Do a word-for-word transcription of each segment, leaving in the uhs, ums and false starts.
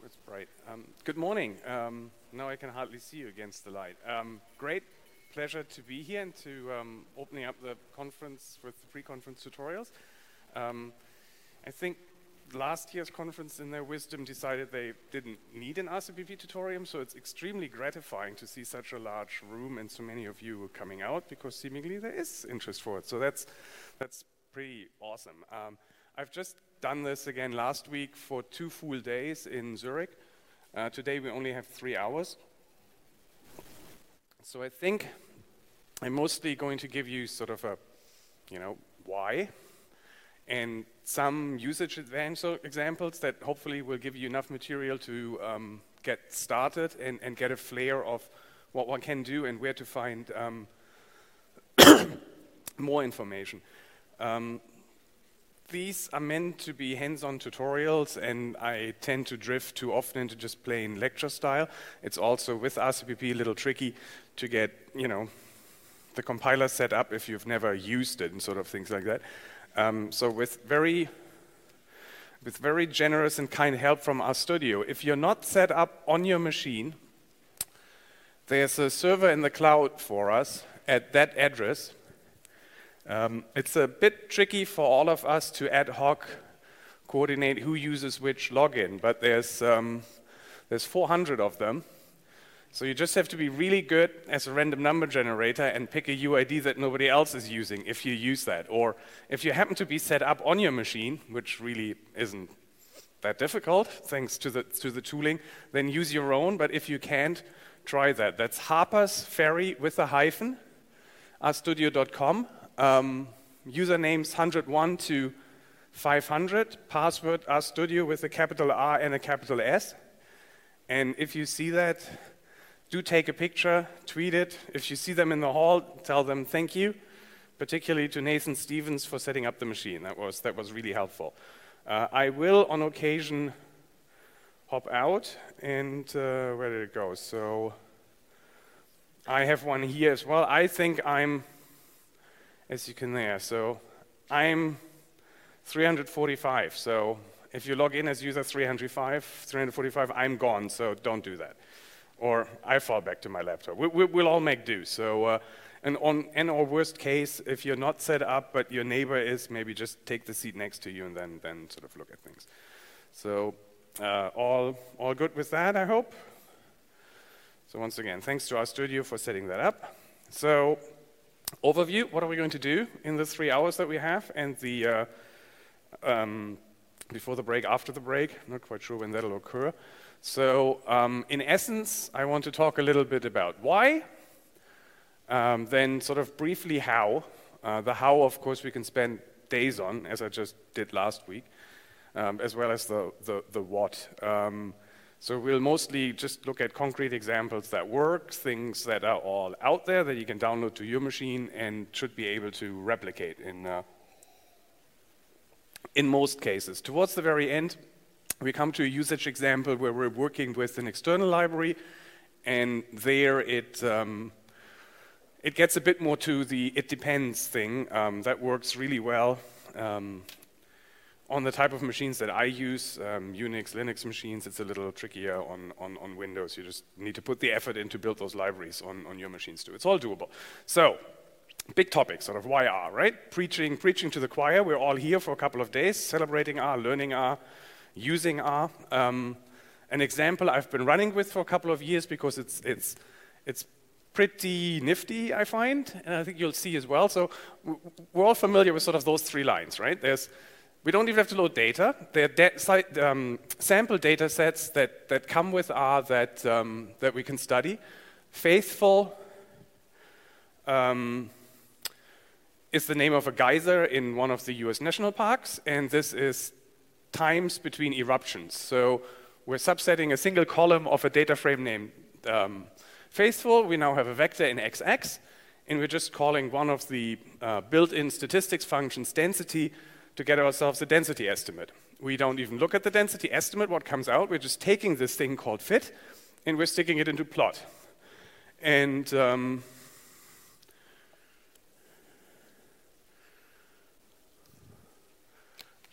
it's bright. Um, good morning. Um, now I can hardly see you against the light. Um, great pleasure to be here and to um, opening up the conference with the pre-conference tutorials. Um, I think last year's conference in their wisdom decided they didn't need an R C P P tutorial, so it's extremely gratifying to see such a large room and so many of you coming out, because seemingly there is interest for it. So that's, that's pretty awesome. Um, I've just done this again last week for two full days in Zurich. Uh, today we only have three hours. So I think I'm mostly going to give you sort of a, you know, why, and some usage examples that hopefully will give you enough material to um, get started and, and get a flair of what one can do and where to find um, more information. Um, These are meant to be hands-on tutorials, and I tend to drift too often into just plain lecture style. It's also, with R C P P, a little tricky to get, you know, the compiler set up if you've never used it and sort of things like that. Um, so with very, with very generous and kind help from RStudio, if you're not set up on your machine, there's a server in the cloud for us at that address. Um, it's a bit tricky for all of us to ad hoc coordinate who uses which login, but there's, um, there's four hundred of them. So you just have to be really good as a random number generator and pick a U I D that nobody else is using if you use that. Or if you happen to be set up on your machine, which really isn't that difficult thanks to the, to the tooling, then use your own. But if you can't, try that. That's Harper's Ferry with a hyphen, r studio dot com. Um, usernames one hundred one to five hundred, password RStudio with a capital R and a capital S. And if you see that, do take a picture, tweet it. If you see them in the hall, tell them thank you, particularly to Nathan Stevens for setting up the machine. That was, that was really helpful. Uh, I will, on occasion, hop out, and uh, where did it go? So I have one here as well. I think I'm, as you can there, so I'm three hundred forty-five. So if you log in as user three hundred forty-five, I'm gone, so don't do that. Or I fall back to my laptop. We, we, we'll all make do. So, uh, and on, and or worst case, if you're not set up, but your neighbor is, maybe just take the seat next to you and then, then sort of look at things. So uh, all, all good with that, I hope. So once again, thanks to RStudio for setting that up. So, overview, what are we going to do in the three hours that we have, and the uh, um, before the break, after the break, not quite sure when that'll occur. So um, in essence, I want to talk a little bit about why, um, then sort of briefly how. Uh, the how, of course, we can spend days on, as I just did last week, um, as well as the, the, the what. Um, So we'll mostly just look at concrete examples that work, things that are all out there that you can download to your machine and should be able to replicate in, uh, in most cases. Towards the very end, we come to a usage example where we're working with an external library, and there it, um, it gets a bit more to the it depends thing. Um, that works really well. Um, On the type of machines that I use, um, Unix, Linux machines, it's a little trickier on, on, on Windows. You just need to put the effort in to build those libraries on, on your machines too. It's all doable. So, big topic, sort of why R, right? Preaching, preaching to the choir. We're all here for a couple of days, celebrating R, learning R, using R. Um, an example I've been running with for a couple of years because it's, it's, it's pretty nifty, I find, and I think you'll see as well. So, we're all familiar with sort of those three lines, right? There's We don't even have to load data. There are um, sample data sets that, that come with R that, um, that we can study. Faithful um, is the name of a geyser in one of the U S national parks, and this is times between eruptions. So we're subsetting a single column of a data frame named um, Faithful. We now have a vector in X X, and we're just calling one of the uh, built-in statistics functions density to get ourselves a density estimate. We don't even look at the density estimate, what comes out. We're just taking this thing called fit, and we're sticking it into plot. And um,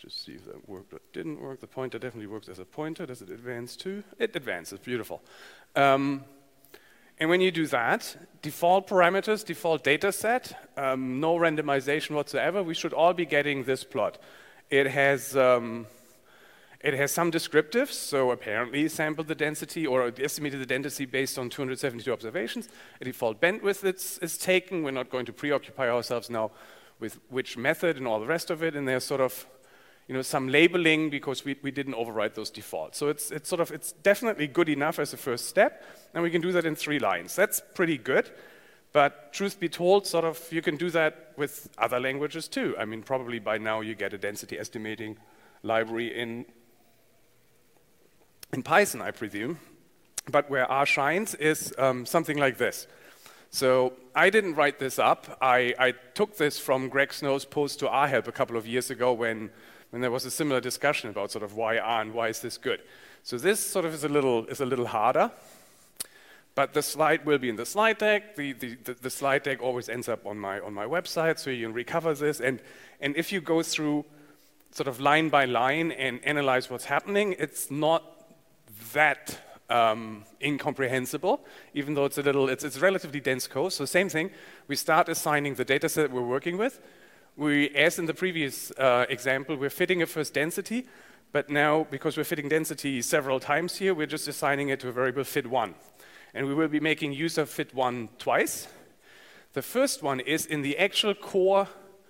just see if that worked or didn't work. The pointer definitely works as a pointer. Does it advance too? It advances, beautiful. Um, and when you do that, default parameters, default data set, um, no randomization whatsoever, we should all be getting this plot. It has, um, it has some descriptives, so apparently sampled the density or estimated the density based on two hundred seventy-two observations. A default bandwidth is, is taken. We're not going to preoccupy ourselves now with which method and all the rest of it, and there's sort of, you know, some labeling because we, we didn't override those defaults. So it's, it's sort of, it's definitely good enough as a first step, and we can do that in three lines. That's pretty good, but truth be told, sort of, you can do that with other languages too. I mean, probably by now you get a density estimating library in, in Python, I presume. But where R shines is um, something like this. So I didn't write this up. I, I took this from Greg Snow's post to R help a couple of years ago when, when there was a similar discussion about sort of why R and why is this good. So this sort of is a little, is a little harder, but the slide will be in the slide deck. The, the, the, the slide deck always ends up on my, on my website, so you can recover this. And, and if you go through sort of line by line and analyze what's happening, it's not that Um, incomprehensible, even though it's a little, it's, it's relatively dense code. So same thing, we start assigning the data set we're working with. We, as in the previous uh, example, we're fitting a first density, but now, because we're fitting density several times here, we're just assigning it to a variable fit one. And we will be making use of fit one twice. The first one is in the actual core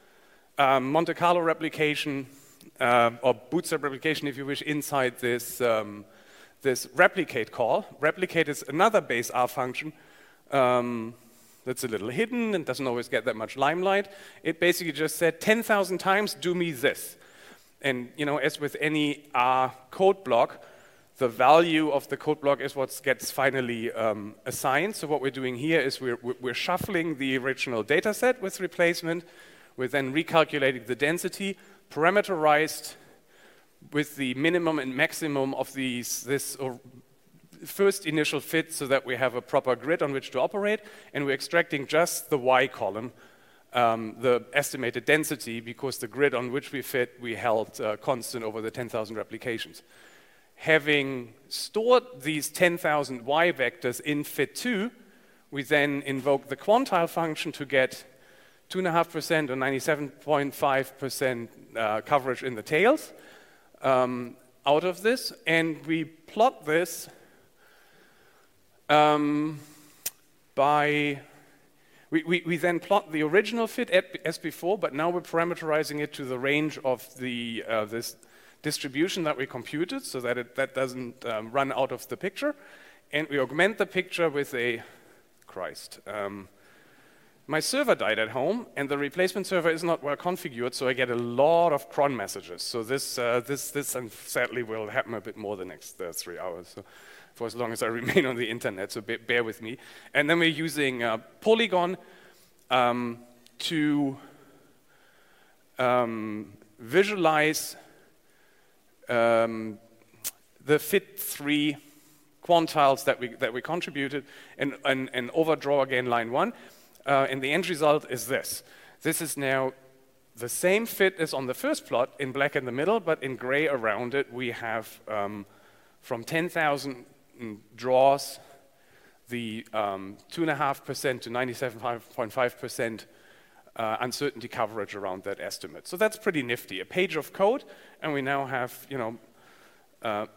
um, Monte Carlo replication, uh, or Bootstrap replication, if you wish, inside this um, this replicate call. Replicate is another base R function um, that's a little hidden and doesn't always get that much limelight. It basically just said ten thousand times, do me this. And you know, as with any R code block, the value of the code block is what gets finally um, assigned. So what we're doing here is we're, we're shuffling the original data set with replacement. We're then recalculating the density, parameterized with the minimum and maximum of these, this or first initial fit so that we have a proper grid on which to operate, and we're extracting just the Y column, um, the estimated density, because the grid on which we fit we held uh, constant over the ten thousand replications. Having stored these ten thousand Y vectors in fit two, we then invoke the quantile function to get two point five percent or ninety-seven point five percent uh, coverage in the tails. Um, out of this, and we plot this um, by, we, we, we then plot the original fit as before, but now we're parameterizing it to the range of the, uh, this distribution that we computed so that it that doesn't um, run out of the picture, and we augment the picture with a, Christ, um, my server died at home, and the replacement server is not well configured, so I get a lot of cron messages. So this, uh, this, this, and sadly, will happen a bit more the next uh, three hours, so for as long as I remain on the internet. So be, bear with me. And then we're using uh, Polygon um, to um, visualize um, the fit three quantiles that we that we contributed, and, and, and overdraw again line one. Uh, and the end result is this. This is now the same fit as on the first plot, in black in the middle, but in gray around it we have um, from ten thousand draws the um, two point five percent to ninety-seven point five percent uh, uncertainty coverage around that estimate. So that's pretty nifty. A page of code, and we now have, you know, uh,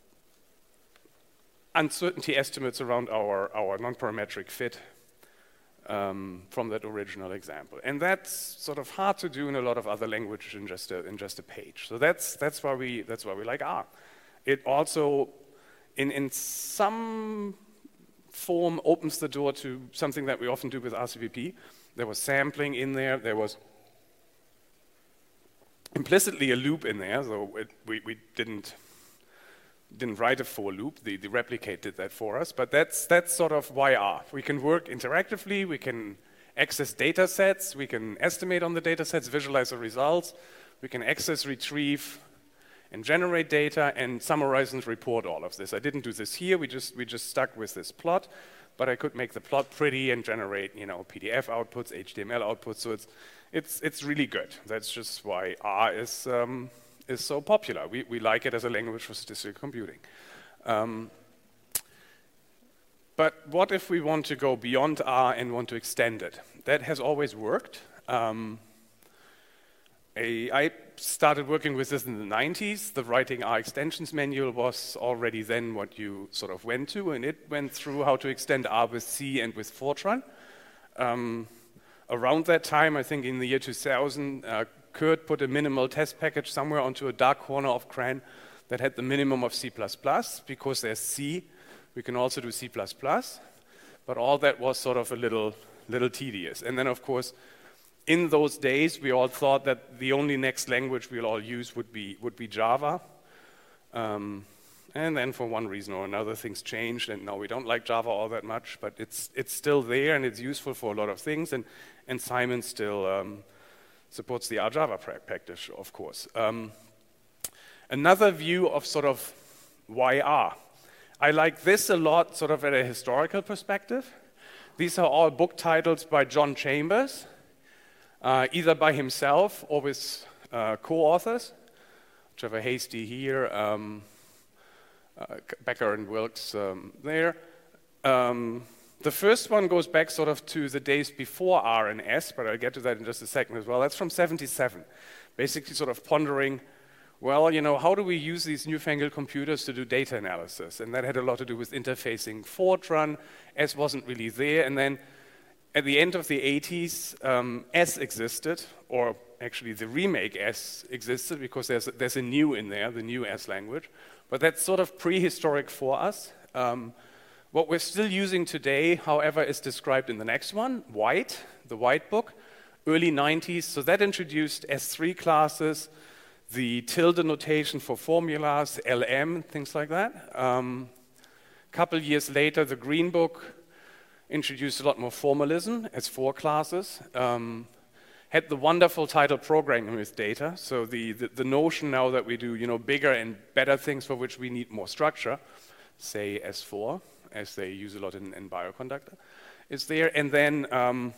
uncertainty estimates around our, our non-parametric fit. Um, from that original example, and that's sort of hard to do in a lot of other languages in just a, in just a page. So that's that's why we that's why we like R. It also, in in some form, opens the door to something that we often do with R C P P. There was sampling in there. There was implicitly a loop in there, so it, we we didn't. didn't write a for loop, the, the replicate did that for us, but that's, that's sort of why R. We can work interactively, we can access data sets, we can estimate on the data sets, visualize the results, we can access, retrieve, and generate data, and summarize and report all of this. I didn't do this here, we just, we just stuck with this plot, but I could make the plot pretty and generate, you know, P D F outputs, H T M L outputs, so it's, it's, it's really good. That's just why R is, um, is so popular. We, we like it as a language for statistical computing. Um, but what if we want to go beyond R and want to extend it? That has always worked. Um, a, I started working with this in the nineties. The Writing R Extensions manual was already then what you sort of went to, and it went through how to extend R with C and with Fortran. Um, around that time, I think in the year two thousand, uh, Kurt put a minimal test package somewhere onto a dark corner of CRAN that had the minimum of C plus plus. Because there's C, we can also do C plus plus. But all that was sort of a little, little tedious. And then, of course, in those days, we all thought that the only next language we'll all use would be, would be Java. Um, and then for one reason or another, things changed, and now we don't like Java all that much, but it's, it's still there, and it's useful for a lot of things, and, and Simon still um, supports the R Java practice, of course. Um, another view of sort of why R. I like this a lot, sort of at a historical perspective. These are all book titles by John Chambers, Uh, either by himself or with uh, co-authors, Trevor Hasty here, um, uh, Becker and Wilkes um, there. Um, the first one goes back sort of to the days before R and S, but I'll get to that in just a second as well. That's from seventy-seven, basically sort of pondering, well, you know, how do we use these newfangled computers to do data analysis? And that had a lot to do with interfacing Fortran. S wasn't really there, and then at the end of the eighties, um, S existed, or actually the remake S existed, because there's a, there's a new in there, the new S language. But that's sort of prehistoric for us. Um, what we're still using today, however, is described in the next one, White, the White book, early nineties. So that introduced S three classes, the tilde notation for formulas, L M, things like that. Um, a couple years later, the Green book introduced a lot more formalism as four classes, um, had the wonderful title Programming with Data, so the, the, the notion now that we do you know, bigger and better things for which we need more structure, say S four, as they use a lot in, in Bioconductor, is there. And then um,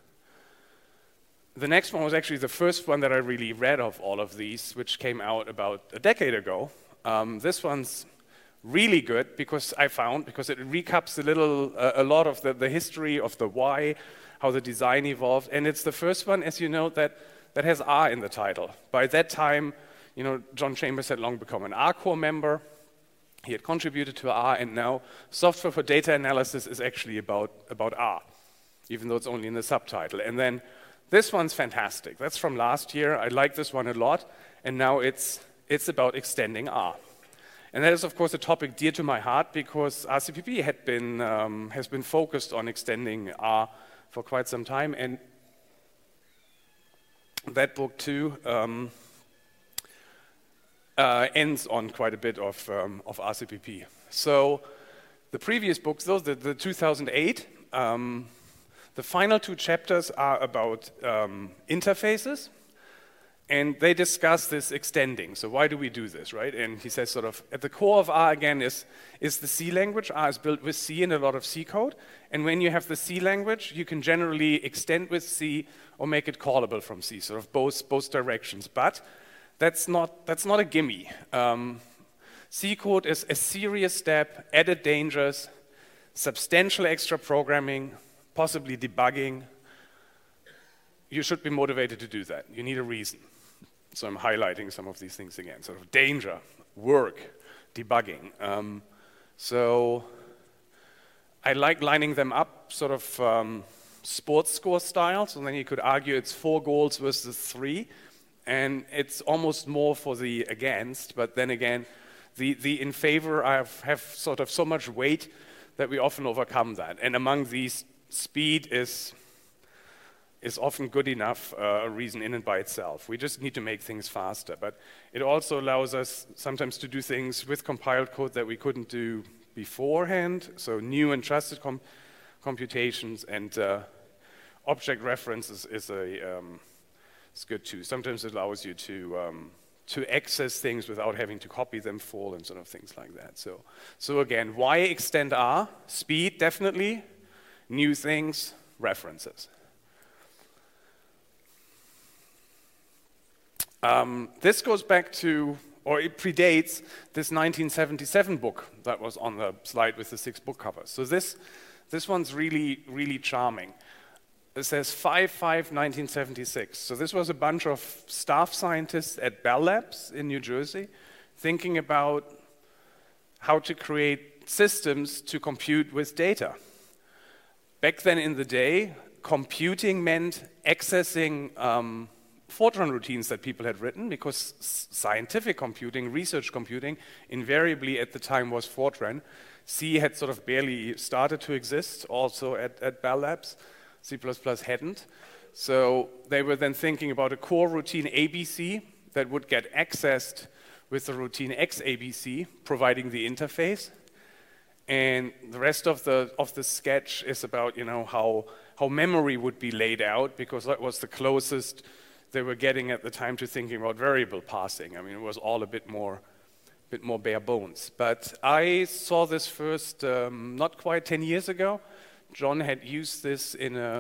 the next one was actually the first one that I really read of all of these, which came out about a decade ago. Um, this one's really good because I found, because it recaps a little, uh, a lot of the, the history of the why, how the design evolved, and it's the first one, as you know, that, that has R in the title. By that time, you know, John Chambers had long become an R core member. He had contributed to R, and now software for data analysis is actually about, about R, even though it's only in the subtitle. And then this one's fantastic. That's from last year. I like this one a lot, and now it's, it's about extending R. And that is, of course, a topic dear to my heart because R C P P had been, um, has been focused on extending R for quite some time. And that book, too, um, uh, ends on quite a bit of, um, of R C P P. So the previous books, those, the, the two thousand eight, um, the final two chapters are about um, interfaces. And they discuss this extending. So why do we do this, right? And he says sort of, at the core of R, again, is, is the C language. R is built with C and a lot of C code. And when you have the C language, you can generally extend with C or make it callable from C, sort of both, both directions. But that's not, that's not a gimme. Um, C code is a serious step, added dangers, substantial extra programming, possibly debugging. You should be motivated to do that. You need a reason. So I'm highlighting some of these things again. Sort of danger, work, debugging. Um, so I like lining them up sort of um, sports score style. So then you could argue it's four goals versus three. And it's almost more for the against. But then again, the, the in favor have, have sort of so much weight that we often overcome that. And among these, speed is... is often good enough uh, a reason in and by itself. We just need to make things faster. But it also allows us sometimes to do things with compiled code that we couldn't do beforehand. So new and trusted com computations and uh, object references is a um, it's good too. Sometimes it allows you to um, to access things without having to copy them full and sort of things like that. So so again, why extend R? Speed definitely. New things, references. Um, this goes back to, or it predates this nineteen seventy-seven book that was on the slide with the six book covers. So this, this one's really, really charming. It says five five nineteen seventy-six. So this was a bunch of staff scientists at Bell Labs in New Jersey thinking about how to create systems to compute with data. Back then in the day, computing meant accessing um, Fortran routines that people had written, because scientific computing, research computing, invariably at the time was Fortran. C had sort of barely started to exist also at, at Bell Labs. C plus plus hadn't. So they were then thinking about a core routine A B C that would get accessed with the routine X A B C, providing the interface. And the rest of the of the sketch is about, you know, how how memory would be laid out, because that was the closest they were getting at the time to thinking about variable passing. I mean, it was all a bit more bit more bare bones. But I saw this first um, not quite ten years ago. John had used this in a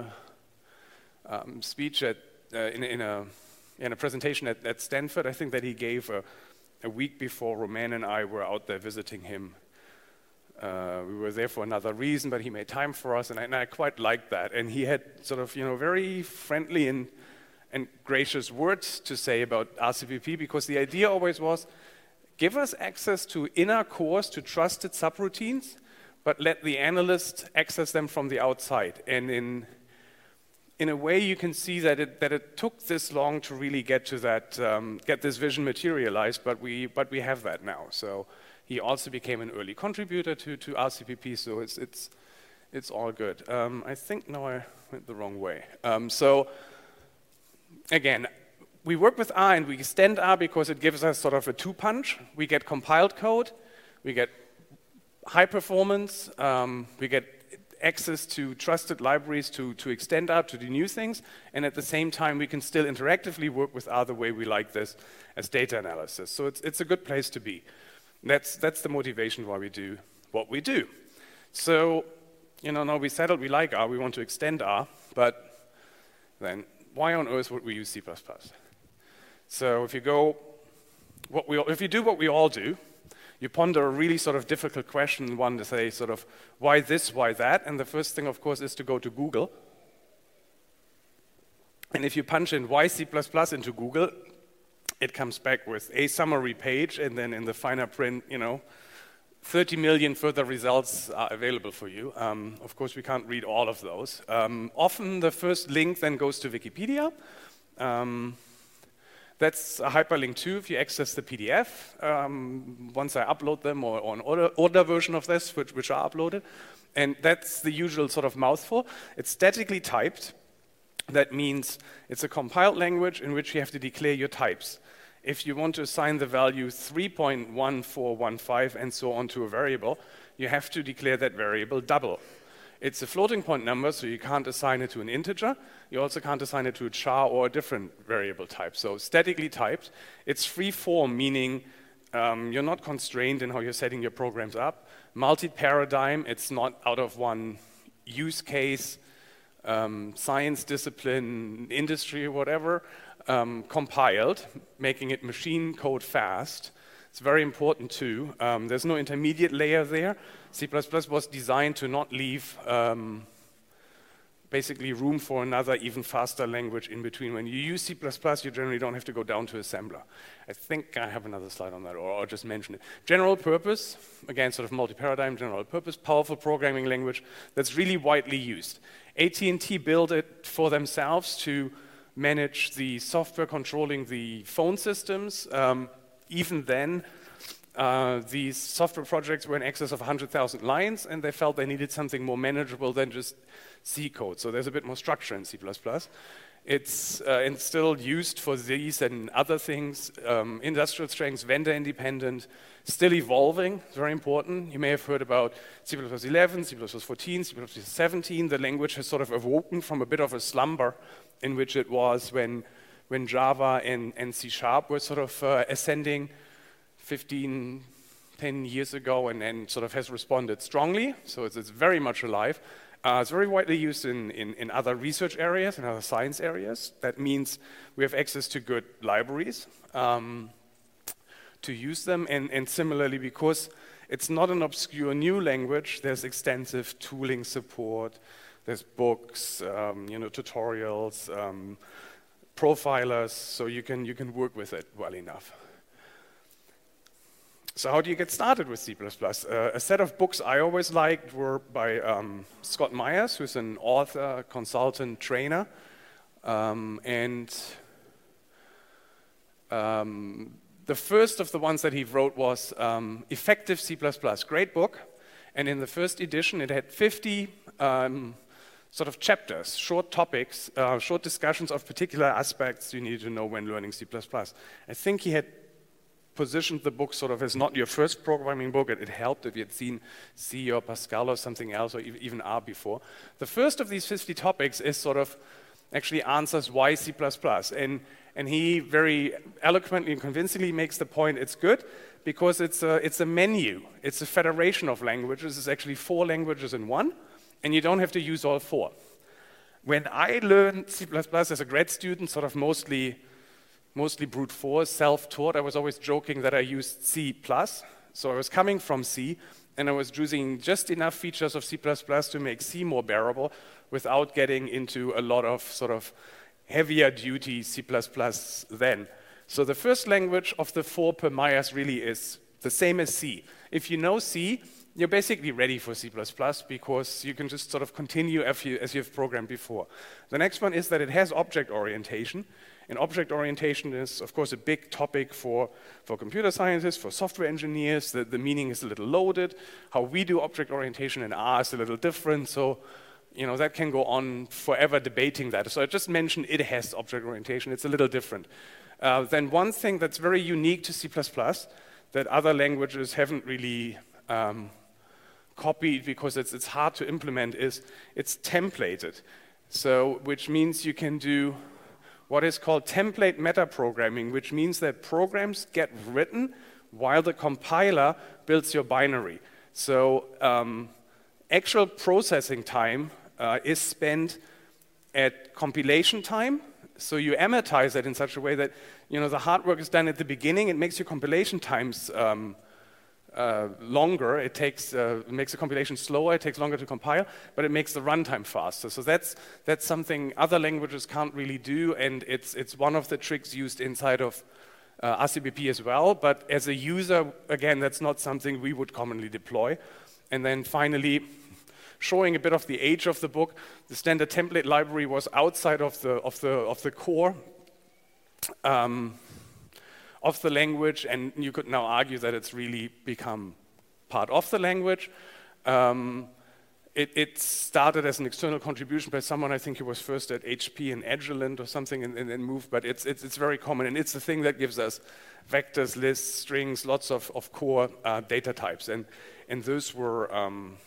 um, speech at uh, in, in a in a presentation at, at Stanford. I think that he gave a, a week before Romain and I were out there visiting him. Uh, we were there for another reason, but he made time for us, and I, and I quite liked that. And he had sort of, you know, very friendly and and gracious words to say about R C P P, because the idea always was, give us access to inner cores, to trusted subroutines, but let the analyst access them from the outside. And in in a way, you can see that it that it took this long to really get to that, um, get this vision materialized. But we but we have that now. So he also became an early contributor to to R C P P. So it's it's it's all good. Um, I think now I went the wrong way. Um, so again, we work with R and we extend R because it gives us sort of a two-punch. We get compiled code, we get high performance, um, we get access to trusted libraries to, to extend R, to do new things, and at the same time we can still interactively work with R the way we like this as data analysis. So it's, it's a good place to be. That's, that's the motivation why we do what we do. So, you know, now we settled we like R, we want to extend R, but then why on earth would we use C plus plus? So if you go, what we, if you do what we all do, you ponder a really sort of difficult question, one to say sort of, why this, why that? And the first thing, of course, is to go to Google. And if you punch in why C plus plus into Google, it comes back with a summary page, and then in the finer print, you know, thirty million further results are available for you. Um, of course, we can't read all of those. Um, often the first link then goes to Wikipedia. Um, That's a hyperlink too if you access the P D F. Um, once I upload them, or, or an order, order version of this, which, which are uploaded. And that's the usual sort of mouthful. It's statically typed. That means it's a compiled language in which you have to declare your types. If you want to assign the value three point one four one five and so on to a variable, you have to declare that variable double. It's a floating point number, so you can't assign it to an integer. You also can't assign it to a char or a different variable type. So statically typed. It's free form, meaning um, you're not constrained in how you're setting your programs up. Multi-paradigm, it's not out of one use case, um, science discipline, industry, or whatever. Um, compiled, making it machine code fast. It's very important too. Um, there's no intermediate layer there. C plus plus was designed to not leave um, basically room for another even faster language in between. When you use C plus plus, you generally don't have to go down to assembler. I think I have another slide on that, or I'll just mention it. General purpose, again, sort of multi-paradigm, general purpose, powerful programming language that's really widely used. A T and T built it for themselves to manage the software controlling the phone systems. Um, even then, uh, these software projects were in excess of one hundred thousand lines, and they felt they needed something more manageable than just C code. So there's a bit more structure in C plus plus. It's uh, and still used for these and other things, um, industrial strengths, vendor independent, still evolving, very important. You may have heard about C plus plus eleven, C plus plus fourteen, C plus plus seventeen. The language has sort of awoken from a bit of a slumber in which it was when, when Java and, and C Sharp were sort of uh, ascending fifteen, ten years ago and, and sort of has responded strongly, so it's, it's very much alive. Uh, it's very widely used in, in, in other research areas, in other science areas. That means we have access to good libraries um, to use them, and, and similarly, because it's not an obscure new language, there's extensive tooling support, there's books, um, you know, tutorials, um, profilers, so you can, you can work with it well enough. So how do you get started with C plus plus? Uh, a set of books I always liked were by um, Scott Myers, who's an author, consultant, trainer. Um, and um, the first of the ones that he wrote was um, Effective C plus plus. Great book. And in the first edition, it had fifty um, sort of chapters, short topics, uh, short discussions of particular aspects you need to know when learning C plus plus. I think he had positioned the book sort of as not your first programming book. It, it helped if you had seen C or Pascal or something else, or even R before. The first of these fifty topics is sort of actually answers why C plus plus. And, and he very eloquently and convincingly makes the point it's good because it's a, it's a menu. It's a federation of languages. It's actually four languages in one, and you don't have to use all four. When I learned C plus plus as a grad student, sort of mostly mostly brute force, self-taught, I was always joking that I used C plus. So I was coming from C, and I was using just enough features of C plus plus to make C more bearable without getting into a lot of sort of heavier duty C plus plus then. So the first language of the four per Myers really is the same as C. If you know C, you're basically ready for C plus plus because you can just sort of continue as, you, as you've programmed before. The next one is that it has object orientation. And object orientation is, of course, a big topic for, for computer scientists, for software engineers. The, the meaning is a little loaded. How we do object orientation in R is a little different. So, you know, that can go on forever debating that. So I just mentioned it has object orientation. It's a little different. Uh, then one thing that's very unique to C plus plus that other languages haven't really um, copied because it's, it's hard to implement is it's templated. So, which means you can do what is called template metaprogramming, which means that programs get written while the compiler builds your binary. So um, actual processing time uh, is spent at compilation time. So you amortize that in such a way that, you know, the hard work is done at the beginning. It makes your compilation times um, Uh, longer, it takes, uh, it makes the compilation slower, it takes longer to compile, but it makes the runtime faster. So that's, that's something other languages can't really do, and it's, it's one of the tricks used inside of uh, R C P P as well, but as a user, again, that's not something we would commonly deploy. And then finally, showing a bit of the age of the book, the standard template library was outside of the, of the, of the core. Um, of the language, and you could now argue that it's really become part of the language. Um, it, it started as an external contribution by someone, I think he was first at H P and Agilent or something, and then moved, but it's, it's, it's very common, and it's the thing that gives us vectors, lists, strings, lots of, of core uh, data types, and, and those were, um,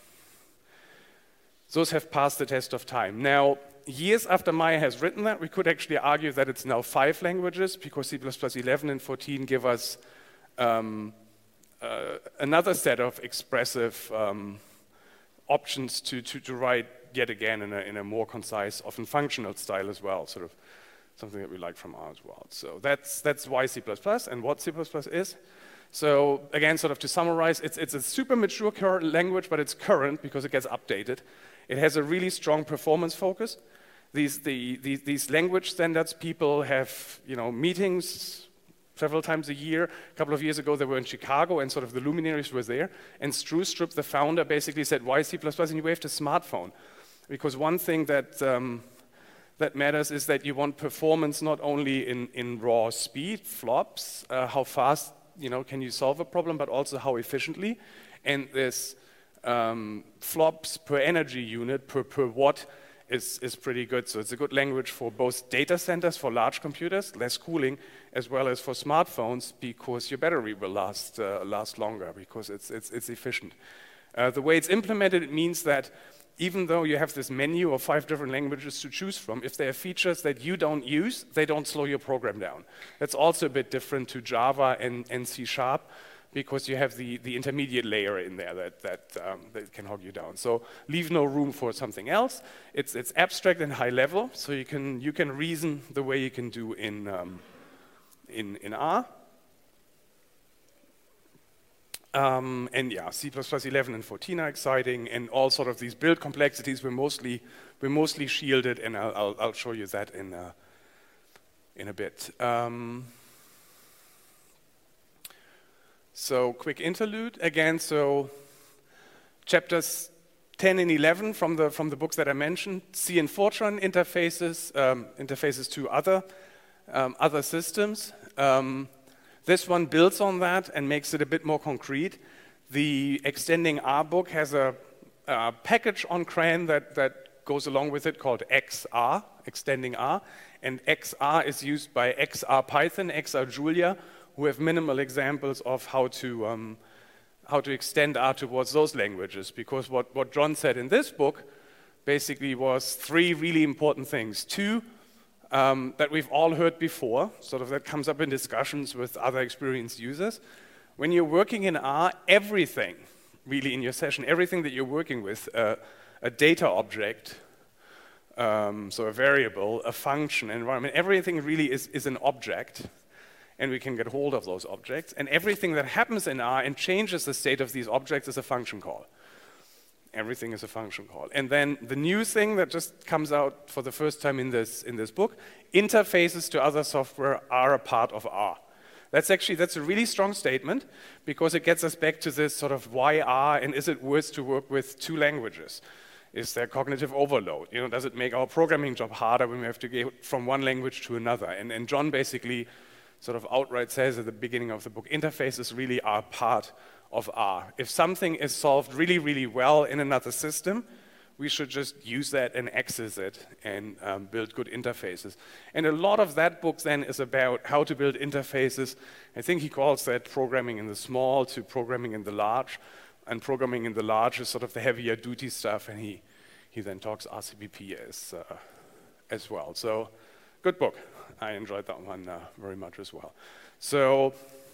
those have passed the test of time. Now, years after Maya has written that, we could actually argue that it's now five languages because C plus plus eleven and fourteen give us um, uh, another set of expressive um, options to, to, to write yet again in a, in a more concise, often functional style as well, sort of something that we like from R as well. So that's, that's why C plus plus and what C plus plus is. So again, sort of to summarize, it's, it's a super mature current language, but it's current because it gets updated. It has a really strong performance focus. These, the, these, these language standards people have, you know, meetings several times a year. A couple of years ago, they were in Chicago, and sort of the luminaries were there. And Strustrup, the founder, basically said, why C plus plus? And you waved a smartphone. Because one thing that, um, that matters is that you want performance not only in, in raw speed, flops, uh, how fast, you know, can you solve a problem, but also how efficiently. And this um, flops per energy unit, per, per watt, Is, is pretty good. So it's a good language for both data centers, for large computers, less cooling, as well as for smartphones, because your battery will last, uh, last longer, because it's, it's, it's efficient. Uh, the way it's implemented, it means that even though you have this menu of five different languages to choose from, if there are features that you don't use, they don't slow your program down. That's also a bit different to Java and, and C Sharp. because you have the, the intermediate layer in there that, that, um, that can hog you down. So leave no room for something else. It's, it's abstract and high level, so you can, you can reason the way you can do in, um, in, in R. Um, and yeah, C plus plus eleven and fourteen are exciting, and all sort of these build complexities were mostly, were mostly shielded, and I'll, I'll, I'll show you that in, uh, in a bit. Um, so quick interlude again. So chapters ten and eleven from the from the books that I mentioned, C and Fortran interfaces, um, interfaces to other um, other systems. Um, This one builds on that and makes it a bit more concrete. The Extending R book has a, a package on CRAN that, that goes along with it called X R, Extending R. And X R is used by X R Python, X R Julia, who have minimal examples of how to, um, how to extend R towards those languages. Because what, what John said in this book basically was three really important things. Two, Um, that we've all heard before, sort of that comes up in discussions with other experienced users. When you're working in R, everything, really in your session, everything that you're working with, uh, a data object, um, so a variable, a function, environment, everything really is, is an object, and we can get hold of those objects. And everything that happens in R and changes the state of these objects is a function call. Everything is a function call. And then the new thing that just comes out for the first time in this, in this book, interfaces to other software are a part of R. That's actually, that's a really strong statement, because it gets us back to this sort of why R, and is it worth to work with two languages? Is there cognitive overload? You know, does it make our programming job harder when we have to get from one language to another? And, and John basically sort of outright says at the beginning of the book, interfaces really are part of R. If something is solved really, really well in another system, we should just use that and access it and um, build good interfaces. And a lot of that book then is about how to build interfaces. I think he calls that programming in the small to programming in the large. And programming in the large is sort of the heavier duty stuff, and he, he then talks R C P P as, uh, as well. So, good book. I enjoyed that one uh, very much as well. So,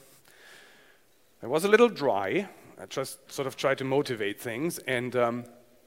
it was a little dry. I just sort of tried to motivate things, and um,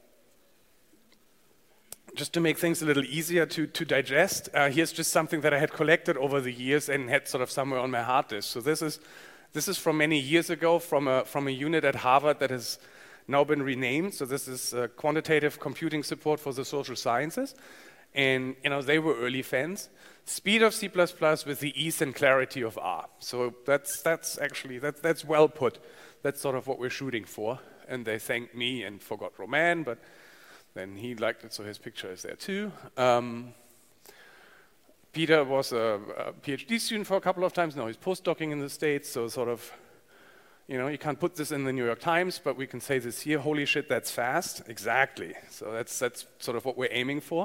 just to make things a little easier to, to digest, uh, here's just something that I had collected over the years and had sort of somewhere on my hard disk. So this is this is from many years ago, from a from a unit at Harvard that has now been renamed. So this is uh, quantitative computing support for the social sciences, and you know they were early fans. Speed of C plus plus with the ease and clarity of R. So that's that's actually that's that's well put. That's sort of what we're shooting for. And they thanked me and forgot Roman, but then he liked it, so his picture is there too. Um, Peter was a, a PhD student for a couple of times. Now he's postdocing in the States, so sort of, you know, you can't put this in the New York Times, but we can say this here. Holy shit, that's fast. Exactly. So that's that's sort of what we're aiming for.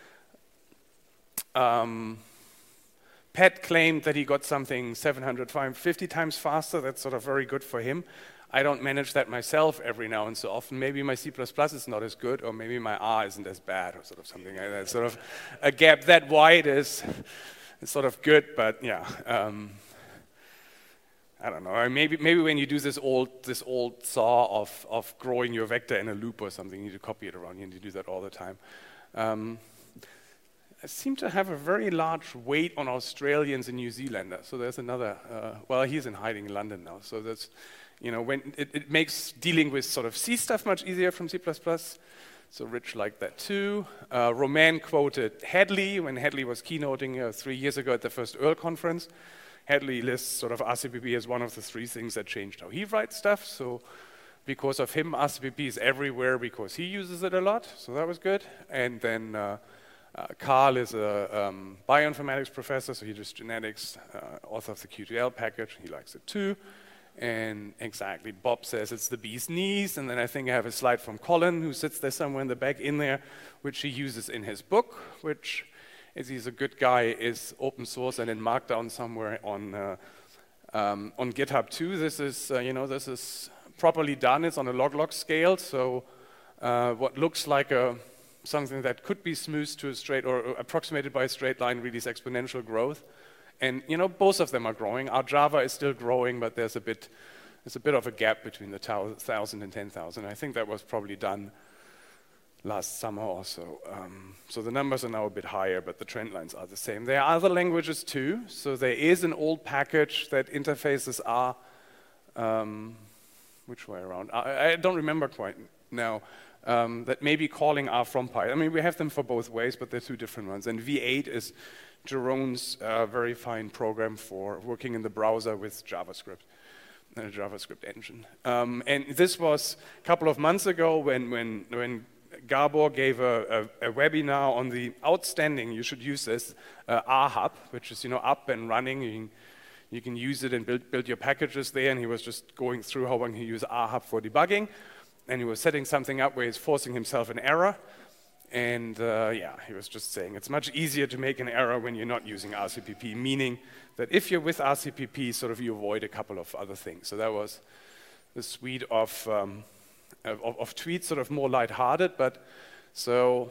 Um, Pat claimed that he got something seven hundred fifty times faster. That's sort of very good for him. I don't manage that myself every now and so often. Maybe my C plus plus is not as good, or maybe my R isn't as bad, or sort of something like that. Sort of a gap that wide is, is sort of good, but yeah. Um, I don't know. Or maybe maybe when you do this old this old saw of of growing your vector in a loop or something, you need to copy it around. You need to do that all the time. Um, I seem to have a very large weight on Australians and New Zealanders. So there's another, uh, well, he's in hiding in London now. So that's, you know, when it, it makes dealing with sort of C stuff much easier from C plus plus. So Rich liked that too. Uh, Roman quoted Hadley when Hadley was keynoting uh, three years ago at the first Earl conference. Hadley lists sort of R C P P as one of the three things that changed how he writes stuff. So because of him, R C P P is everywhere because he uses it a lot. So that was good. And then uh, Uh, Carl is a um, bioinformatics professor, so he does genetics, uh, author of the Q T L package. He likes it too. And exactly, Bob says it's the bee's knees. And then I think I have a slide from Colin, who sits there somewhere in the back in there, which he uses in his book, which, as he's a good guy, is open source and in Markdown somewhere on uh, um, on GitHub too. This is, uh, you know, this is properly done. It's on a log-log scale, so uh, what looks like a something that could be smoothed to a straight or approximated by a straight line really is exponential growth. And you know, both of them are growing. Our Java is still growing, but there's a bit there's a bit of a gap between the one thousand and ten thousand. I think that was probably done last summer or so. Um, so the numbers are now a bit higher, but the trend lines are the same. There are other languages too. So there is an old package that interfaces R, um, which way around? I, I don't remember quite now, um, that may be calling R from Python. I mean, we have them for both ways, but they're two different ones. And V eight is Jeroen's uh, very fine program for working in the browser with JavaScript. A JavaScript engine. Um, and this was a couple of months ago when, when, when Gabor gave a, a, a webinar on the outstanding, you should use this, uh, R Hub, which is, you know, up and running. You can, you can use it and build, build your packages there, and he was just going through how one can use R Hub for debugging, and he was setting something up where he's forcing himself an error, and uh, yeah, he was just saying it's much easier to make an error when you're not using R C P P, meaning that if you're with R C P P, sort of you avoid a couple of other things. So that was the suite of um, Of, of tweets, sort of more lighthearted, but so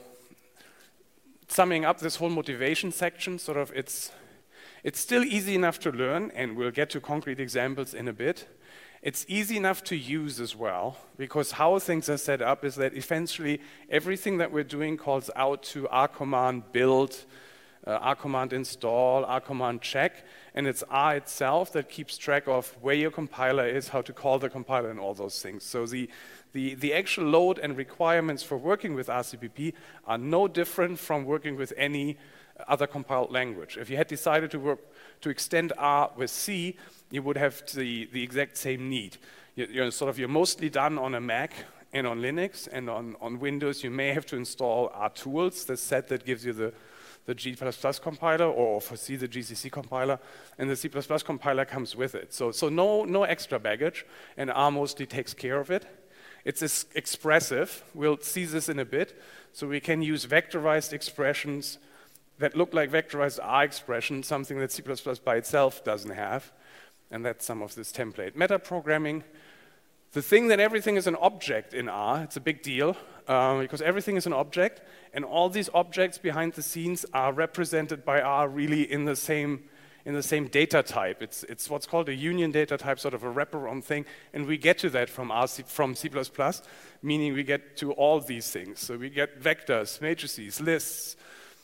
summing up this whole motivation section, sort of it's it's still easy enough to learn, and we'll get to concrete examples in a bit. It's easy enough to use as well, because how things are set up is that essentially everything that we're doing calls out to R command build, uh, R command install, R command check, and it's R itself that keeps track of where your compiler is, how to call the compiler, and all those things. So the The, the actual load and requirements for working with R C P P are no different from working with any other compiled language. If you had decided to work to extend R with C, you would have the, the exact same need. You, you're sort of you're mostly done on a Mac and on Linux, and on, on Windows you may have to install RTools, the set that gives you the, the G plus plus compiler, or for C the G C C compiler, and the C plus plus compiler comes with it. So, so no, no extra baggage, and R mostly takes care of it. It's expressive. We'll see this in a bit. So we can use vectorized expressions that look like vectorized R expressions, something that C plus plus by itself doesn't have. And that's some of this template. Metaprogramming, the thing that everything is an object in R, it's a big deal, uh, because everything is an object, and all these objects behind the scenes are represented by R really in the same in the same data type. It's, it's what's called a union data type, sort of a wraparound thing, and we get to that from, R C, from C plus plus, meaning we get to all these things. So we get vectors, matrices, lists,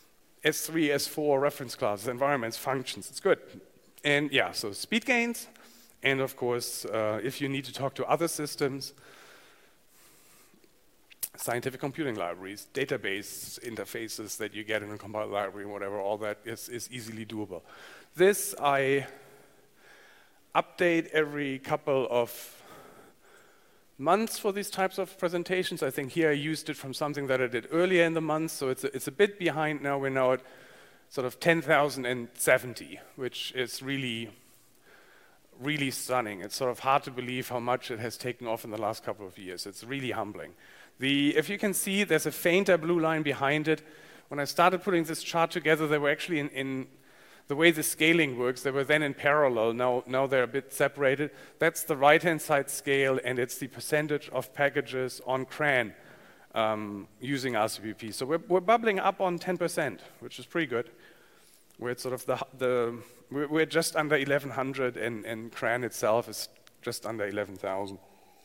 S three, S four, reference classes, environments, functions. It's good. And yeah, so speed gains, and of course, uh, if you need to talk to other systems, scientific computing libraries, database interfaces that you get in a compiled library, whatever, all that is, is easily doable. This I update every couple of months for these types of presentations. I think here I used it from something that I did earlier in the month, so it's a, it's a bit behind now. We're now at sort of ten thousand seventy, which is really, really stunning. It's sort of hard to believe how much it has taken off in the last couple of years. It's really humbling. The, if you can see, there's a fainter blue line behind it. When I started putting this chart together, they were actually in, in the way the scaling works, they were then in parallel. Now, now they're a bit separated. That's the right-hand side scale, and it's the percentage of packages on CRAN um, using R C P P. So we're, we're bubbling up on ten percent, which is pretty good. We're at sort of the, the we're, we're just under eleven hundred, and, and CRAN itself is just under eleven thousand.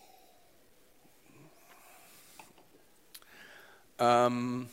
Um,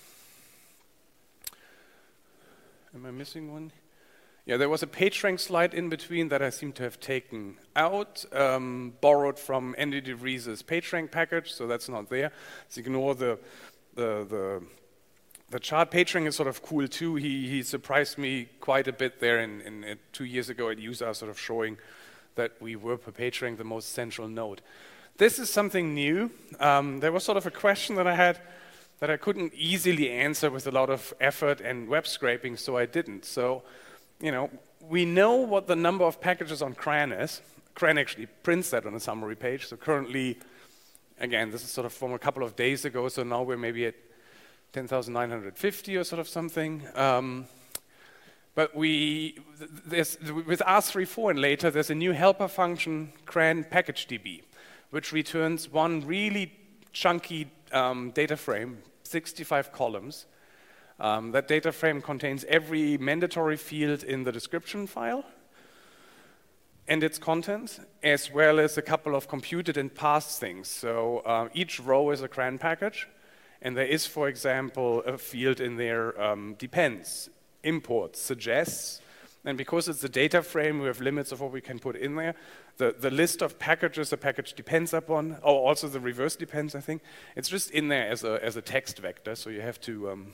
am I missing one? Yeah, there was a PageRank slide in between that I seem to have taken out, um, borrowed from Andy DeVries's PageRank package, so that's not there. So ignore the, the, the, the chart. PageRank is sort of cool too. He, he surprised me quite a bit there in, in, in two years ago at U S A, sort of showing that we were per PageRank the most central node. This is something new. Um, there was sort of a question that I had that I couldn't easily answer with a lot of effort and web scraping, so I didn't. So, you know, we know what the number of packages on CRAN is. CRAN actually prints that on a summary page. So currently, again, this is sort of from a couple of days ago, so now we're maybe at ten thousand nine hundred fifty or sort of something. Um, but we, there's, with R three point four and later, there's a new helper function, CRAN package D B, which returns one really chunky um, data frame, sixty-five columns. Um, that data frame contains every mandatory field in the description file. and its contents, as well as a couple of computed and parsed things. So uh, each row is a CRAN package, and there is, for example, a field in there, um, depends, imports, suggests, and because it's a data frame, we have limits of what we can put in there. The, the list of packages a package depends upon, oh, also the reverse depends, I think. It's just in there as a, as a text vector, so you have to, um,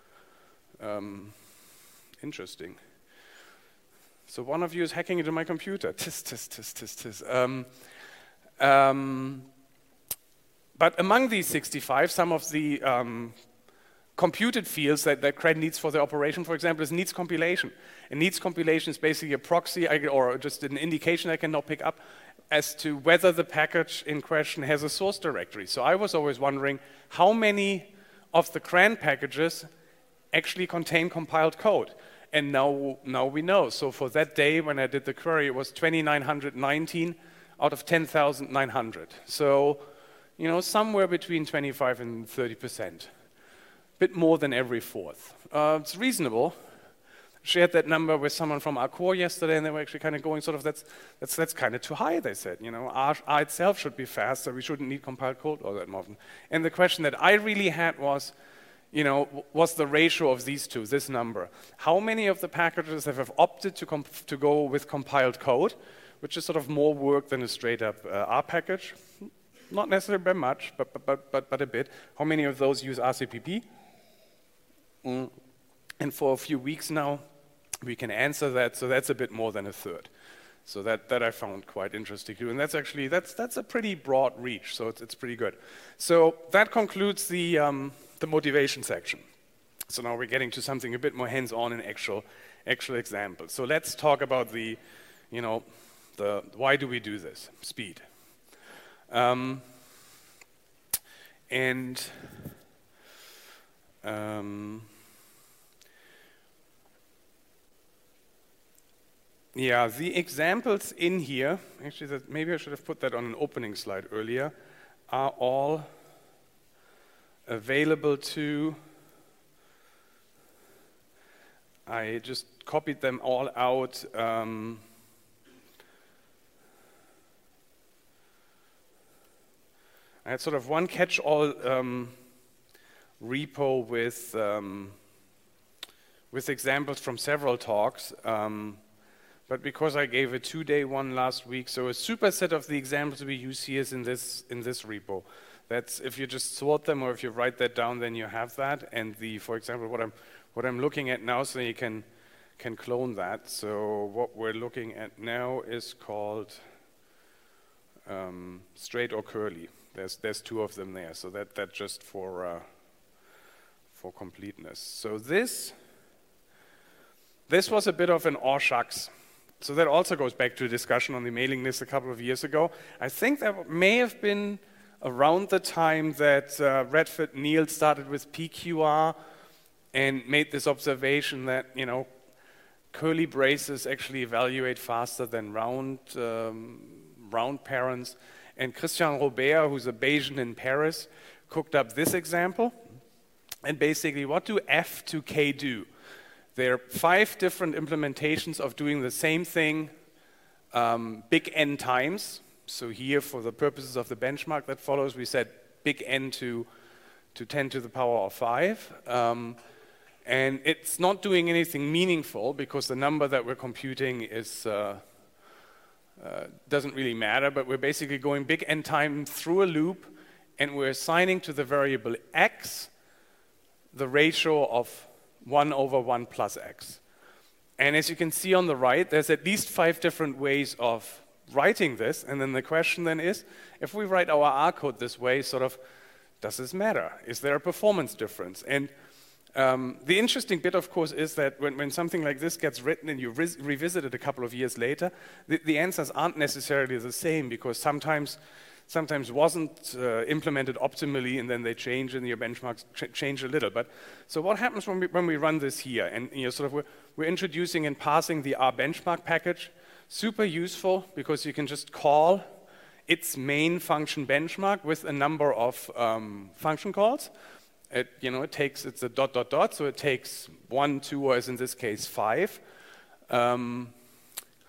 um, interesting. So one of you is hacking into my computer. Tis, tis, tis, tis, tis. Um, um, but among these sixty-five, some of the um, computed fields that, that CRAN needs for the operation, for example, is needs compilation. And needs compilation is basically a proxy I, or just an indication I can now pick up as to whether the package in question has a source directory. So I was always wondering how many of the CRAN packages actually contain compiled code. And now, now we know. So for that day when I did the query, it was two thousand nine hundred nineteen out of ten thousand nine hundred. So, you know, somewhere between twenty-five and thirty percent. Bit more than every fourth. Uh, it's reasonable. Shared that number with someone from R core yesterday, and they were actually kind of going sort of, that's that's that's kind of too high, they said. You know, R, R itself should be fast, so we shouldn't need compiled code all that often. And the question that I really had was, you know, what's the ratio of these two, this number? How many of the packages have, have opted to, comp to go with compiled code, which is sort of more work than a straight up uh, R package? Not necessarily by much, but, but, but, but a bit. How many of those use R C P P? Mm. And for a few weeks now, we can answer that, so that's a bit more than a third. So that, that I found quite interesting too, and that's actually, that's, that's a pretty broad reach, so it's, it's pretty good. So that concludes the, um, the motivation section. So now we're getting to something a bit more hands-on and actual, actual examples. So let's talk about the, you know, the, why do we do this? Speed. Um, and, um, yeah, the examples in here, actually that, maybe I should have put that on an opening slide earlier, are all available to, I just copied them all out. Um, I had sort of one catch-all um, repo with, um, with examples from several talks. Um, But because I gave a two-day one last week, so a superset of the examples we use here is in this in this repo. That's if you just sort them, or if you write that down, then you have that. And the, for example, what I'm what I'm looking at now, so you can can clone that. So what we're looking at now is called um, straight or curly. There's there's two of them there. So that that just for uh, for completeness. So this this was a bit of an aw shucks. So that also goes back to a discussion on the mailing list a couple of years ago. I think that may have been around the time that uh, Redford Neal started with P Q R and made this observation that, you know, curly braces actually evaluate faster than round, um, round parents. And Christian Robert, who's a Bayesian in Paris, cooked up this example. And basically, what do F to K do? There are five different implementations of doing the same thing um, big N times. So here, for the purposes of the benchmark that follows, we said big N to, to ten to the power of five. Um, and it's not doing anything meaningful because the number that we're computing is, uh, uh, doesn't really matter, but we're basically going big N time through a loop, and we're assigning to the variable x the ratio of one over one plus x. And as you can see on the right, there's at least five different ways of writing this, and then the question then is, if we write our R code this way, sort of, does this matter? Is there a performance difference? And um, the interesting bit, of course, is that when, when something like this gets written and you re revisit it a couple of years later, the, the answers aren't necessarily the same, because sometimes sometimes wasn't uh, implemented optimally, and then they change and your benchmarks ch change a little. But so what happens when we, when we run this here? And you know, sort of we're, we're introducing and passing the R benchmark package. Super useful, because you can just call its main function benchmark with a number of um, function calls. It, you know, it takes, it's a dot, dot, dot, so it takes one, two, or as in this case, five. Um,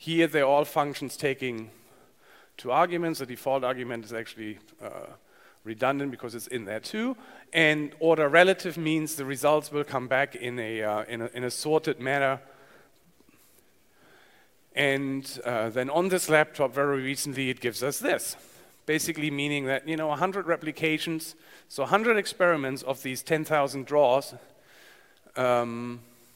Here they're all functions taking two arguments. The default argument is actually uh, redundant because it's in there too. And order relative means the results will come back in a, uh, in a, in a sorted manner. And uh, then on this laptop, very recently, it gives us this. Basically meaning that, you know, one hundred replications, so one hundred experiments of these ten thousand draws um,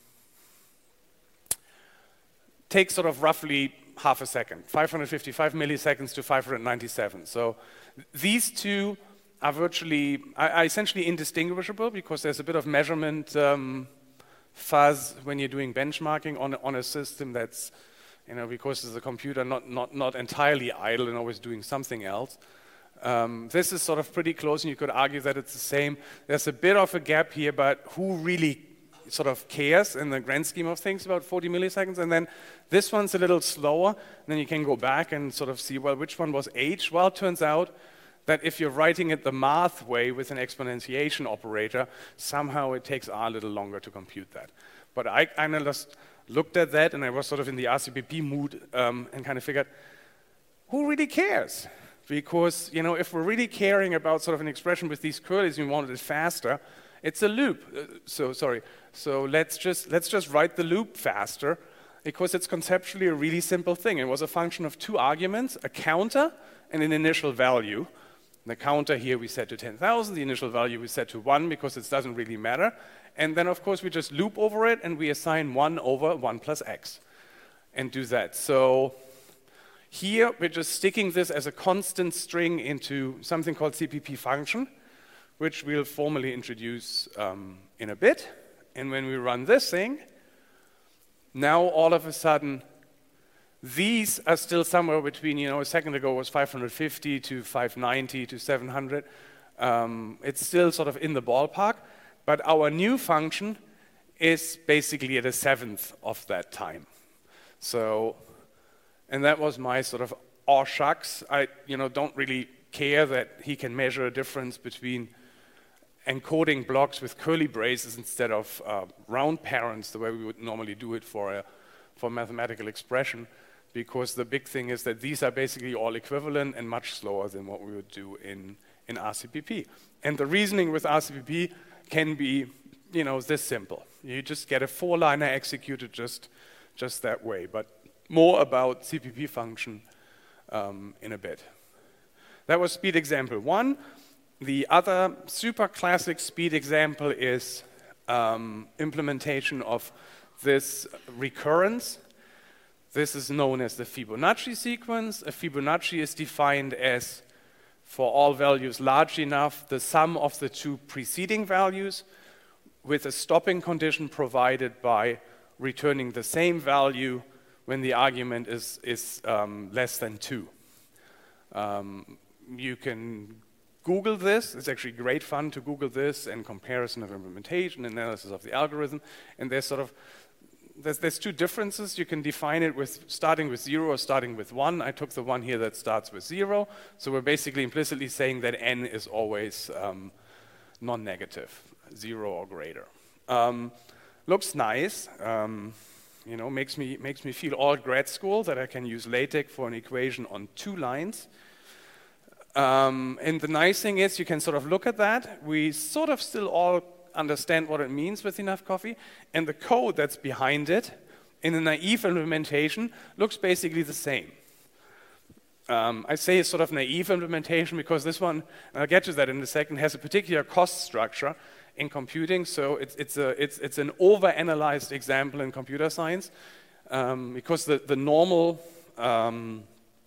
take sort of roughly half a second, five hundred fifty-five milliseconds to five hundred ninety-seven. So these two are virtually, are essentially indistinguishable because there's a bit of measurement um, fuzz when you're doing benchmarking on, on a system that's, you know, because it's a computer not, not, not entirely idle and always doing something else. Um, this is sort of pretty close, and you could argue that it's the same. There's a bit of a gap here, but who really sort of cares in the grand scheme of things about forty milliseconds? And then this one's a little slower, and then you can go back and sort of see, well, which one was H? Well, it turns out that if you're writing it the math way with an exponentiation operator, somehow it takes R a little longer to compute that. But I kind of just looked at that, and I was sort of in the R C P P mood um, and kind of figured, who really cares? Because, you know, if we're really caring about sort of an expression with these curlies and we wanted it faster, it's a loop. Uh, so, sorry. So let's just, let's just write the loop faster because it's conceptually a really simple thing. It was a function of two arguments, a counter and an initial value. The counter here we set to ten thousand, the initial value we set to one because it doesn't really matter. And then, of course, we just loop over it and we assign one over one plus x and do that. So here, we're just sticking this as a constant string into something called C P P function, which we'll formally introduce um, in a bit. And when we run this thing, now all of a sudden, these are still somewhere between, you know, a second ago was five hundred fifty to five ninety to seven hundred. Um, it's still sort of in the ballpark, but our new function is basically at a seventh of that time. So, and that was my sort of, oh shucks, I you know, don't really care that he can measure a difference between encoding blocks with curly braces instead of uh, round parents, the way we would normally do it for a for mathematical expression, because the big thing is that these are basically all equivalent and much slower than what we would do in, in R C P P. And the reasoning with R C P P can be, you know, this simple. You just get a four-liner executed just, just that way. But more about C P P function um, in a bit. That was speed example one. The other super classic speed example is um, implementation of this recurrence. This is known as the Fibonacci sequence. A Fibonacci is defined as, for all values large enough, the sum of the two preceding values with a stopping condition provided by returning the same value when the argument is, is um, less than two. Um, you can Google this. It's actually great fun to Google this and comparison of implementation, analysis of the algorithm, and there's sort of There's, there's two differences. You can define it with starting with zero or starting with one. I took the one here that starts with zero. So we're basically implicitly saying that n is always um, non-negative, zero or greater. Um, looks nice. Um, you know, makes me, makes me feel all grad school that I can use LaTeX for an equation on two lines. Um, and the nice thing is you can sort of look at that. We sort of still all understand what it means with enough coffee, and the code that's behind it in a naive implementation looks basically the same. Um, I say it's sort of naive implementation because this one, and I'll get to that in a second, has a particular cost structure in computing, so it's, it's, a, it's, it's an over-analyzed example in computer science um, because the, the normal um,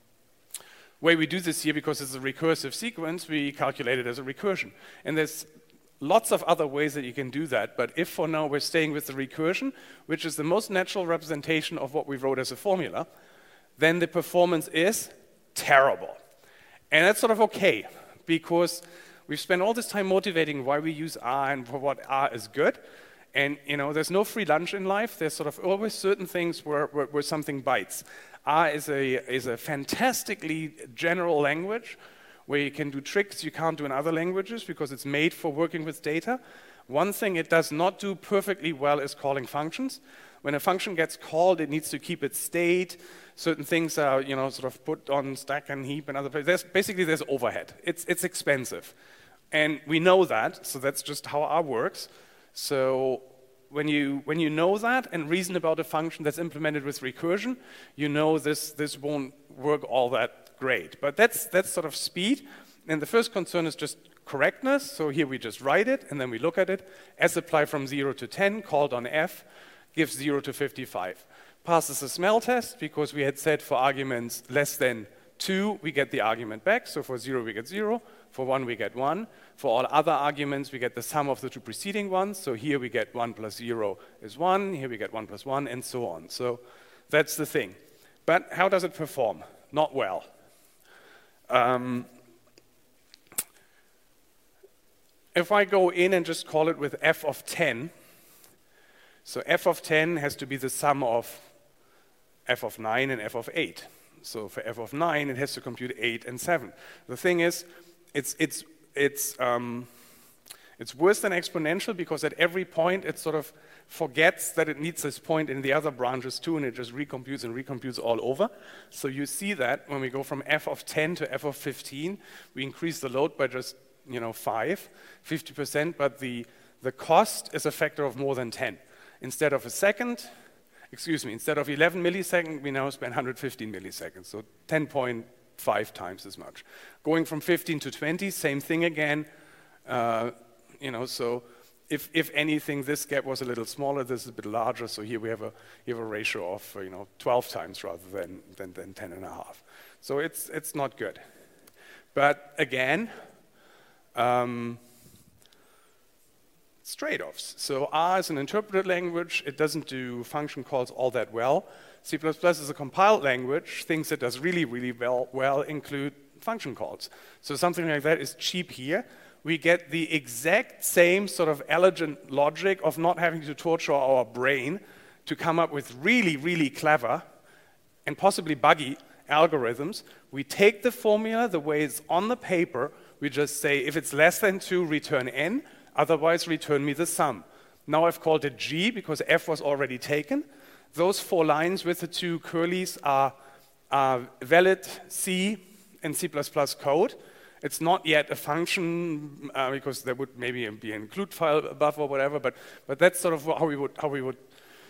way we do this here, because it's a recursive sequence, we calculate it as a recursion. And there's lots of other ways that you can do that, but if for now we're staying with the recursion, which is the most natural representation of what we wrote as a formula, then the performance is terrible. And that's sort of okay, because we've spent all this time motivating why we use R and for what R is good, and you know, there's no free lunch in life. There's sort of always certain things where, where, where something bites. R is a, is a fantastically general language, where you can do tricks you can't do in other languages because it's made for working with data. One thing it does not do perfectly well is calling functions. when a function gets called, it needs to keep its state. Certain things are, you know, sort of put on stack and heap and other places. There's, basically, there's overhead. It's, it's expensive. And we know that, so that's just how R works. So when you, when you know that and reason about a function that's implemented with recursion, you know this, this won't work all that great. But that's, that's sort of speed. And the first concern is just correctness. So here we just write it, and then we look at it. S apply from zero to ten, called on F, gives zero to fifty-five. Passes the smell test, because we had said for arguments less than two, we get the argument back. So for zero, we get zero. For one, we get one. For all other arguments, we get the sum of the two preceding ones. So here we get one plus zero is one. Here we get one plus one, and so on. So that's the thing. But how does it perform? Not well. Um, if I go in and just call it with f of ten, so f of ten has to be the sum of f of nine and f of eight. So for f of nine, it has to compute eight and seven. The thing is, it's, it's, it's, um, it's worse than exponential, because at every point it sort of forgets that it needs this point in the other branches too, and it just recomputes and recomputes all over. So you see that when we go from f of ten to f of fifteen, we increase the load by just, you know, five, fifty percent, but the, the cost is a factor of more than ten. Instead of a second, excuse me, instead of eleven milliseconds, we now spend one hundred fifteen milliseconds, so ten point five times as much. Going from fifteen to twenty, same thing again. Uh, you know, so if, if anything, this gap was a little smaller, this is a bit larger, so here we have a, you have a ratio of, uh, you know, twelve times rather than, than, than ten and a half. So it's, it's not good. But again, um, it's trade-offs. So R is an interpreted language. It doesn't do function calls all that well. C plus plus is a compiled language. Things it does really, really well, well include function calls. So something like that is cheap here. We get the exact same sort of elegant logic of not having to torture our brain to come up with really, really clever and possibly buggy algorithms. We take the formula the way it's on the paper. We just say, if it's less than two, return n. Otherwise, return me the sum. Now I've called it G because F was already taken. Those four lines with the two curlies are, are valid C and C plus plus code. It's not yet a function uh, because there would maybe be an include file above or whatever, but, but that's sort of how we would, how we would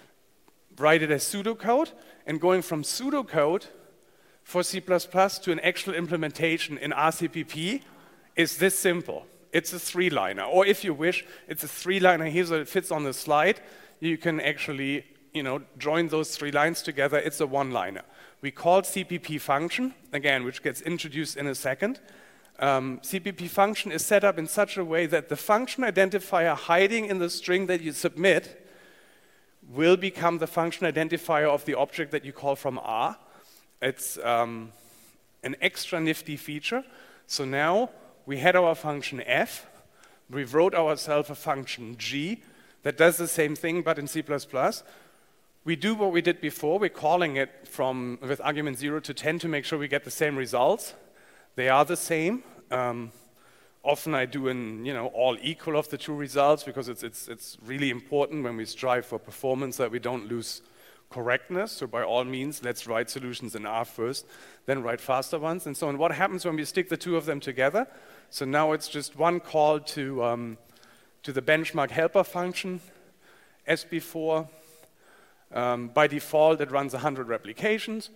write it as pseudocode. And going from pseudocode for C plus plus to an actual implementation in R C P P is this simple. It's a three-liner, or if you wish, it's a three-liner here so it fits on the slide. You can actually, you know, join those three lines together. It's a one-liner. We call C P P function, again, which gets introduced in a second. Um, C P P function is set up in such a way that the function identifier hiding in the string that you submit will become the function identifier of the object that you call from R. It's um, an extra nifty feature. So now we had our function f, we wrote ourselves a function g that does the same thing but in C plus plus. We do what we did before, we're calling it from with argument zero to ten to make sure we get the same results. They are the same. Um, often I do an, you know, all equal of the two results because it's, it's, it's really important when we strive for performance that we don't lose correctness. So by all means, let's write solutions in R first, then write faster ones and so on. What happens when we stick the two of them together? So now it's just one call to, um, to the benchmark helper function as before. Um, by default, it runs one hundred replications.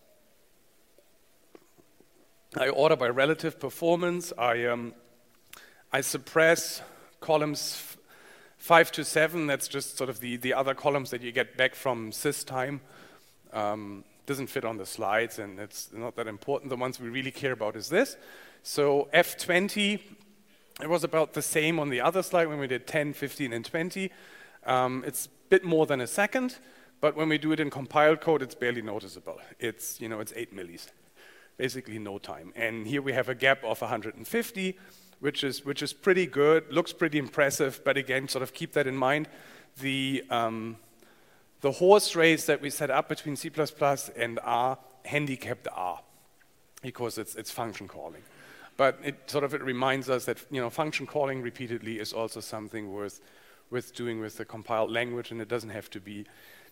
I order by relative performance. I, um, I suppress columns five to seven. That's just sort of the, the other columns that you get back from systime. Um, doesn't fit on the slides, and it's not that important. The ones we really care about is this. So F twenty, it was about the same on the other slide when we did ten, fifteen, and twenty. Um, it's a bit more than a second, but when we do it in compiled code, it's barely noticeable. It's, you know, it's eight millis, basically no time. And here we have a gap of one hundred fifty, which is, which is pretty good, looks pretty impressive, but again, sort of keep that in mind. The, um, the horse race that we set up between C plus plus and R handicapped R because it's, it's function calling. But it sort of it reminds us that, you know, function calling repeatedly is also something worth, worth doing with the compiled language, and it doesn't have to be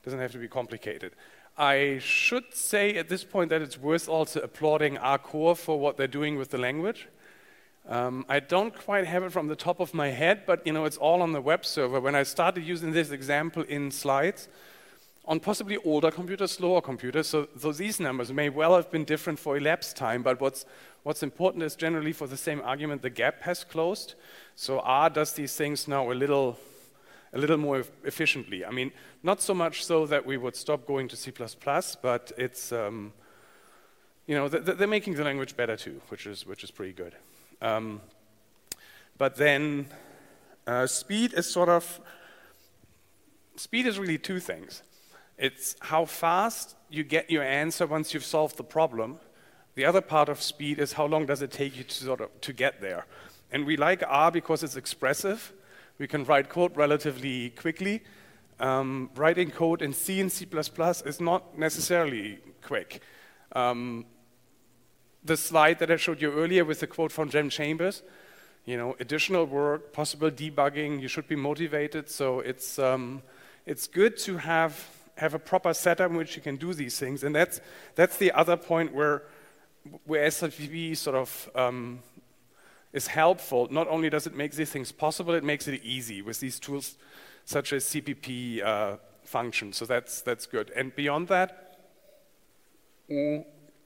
doesn't have to be complicated. I should say at this point that it's worth also applauding R Core for what they're doing with the language. Um, I don't quite have it from the top of my head, but you know, it's all on the web server. When I started using this example in slides, on possibly older computers, slower computers, so, so these numbers may well have been different for elapsed time, but what's, what's important is generally for the same argument, the gap has closed. So R does these things now a little, a little more efficiently. I mean, not so much so that we would stop going to C plus plus, but it's, um, you know, th they're making the language better too, which is, which is pretty good. Um, but then uh, speed is sort of, speed is really two things. It's how fast you get your answer once you've solved the problem. The other part of speed is how long does it take you to sort of to get there. And we like R because it's expressive. We can write code relatively quickly. Um, writing code in C and C plus plus is not necessarily quick. Um, The slide that I showed you earlier with the quote from Jem Chambers, you know, additional work, possible debugging, you should be motivated. So it's um, it's good to have have a proper setup in which you can do these things, and that's that's the other point where where S I P P sort of um, is helpful. Not only does it make these things possible, it makes it easy with these tools such as C P P uh, functions. So that's that's good. And beyond that. Mm,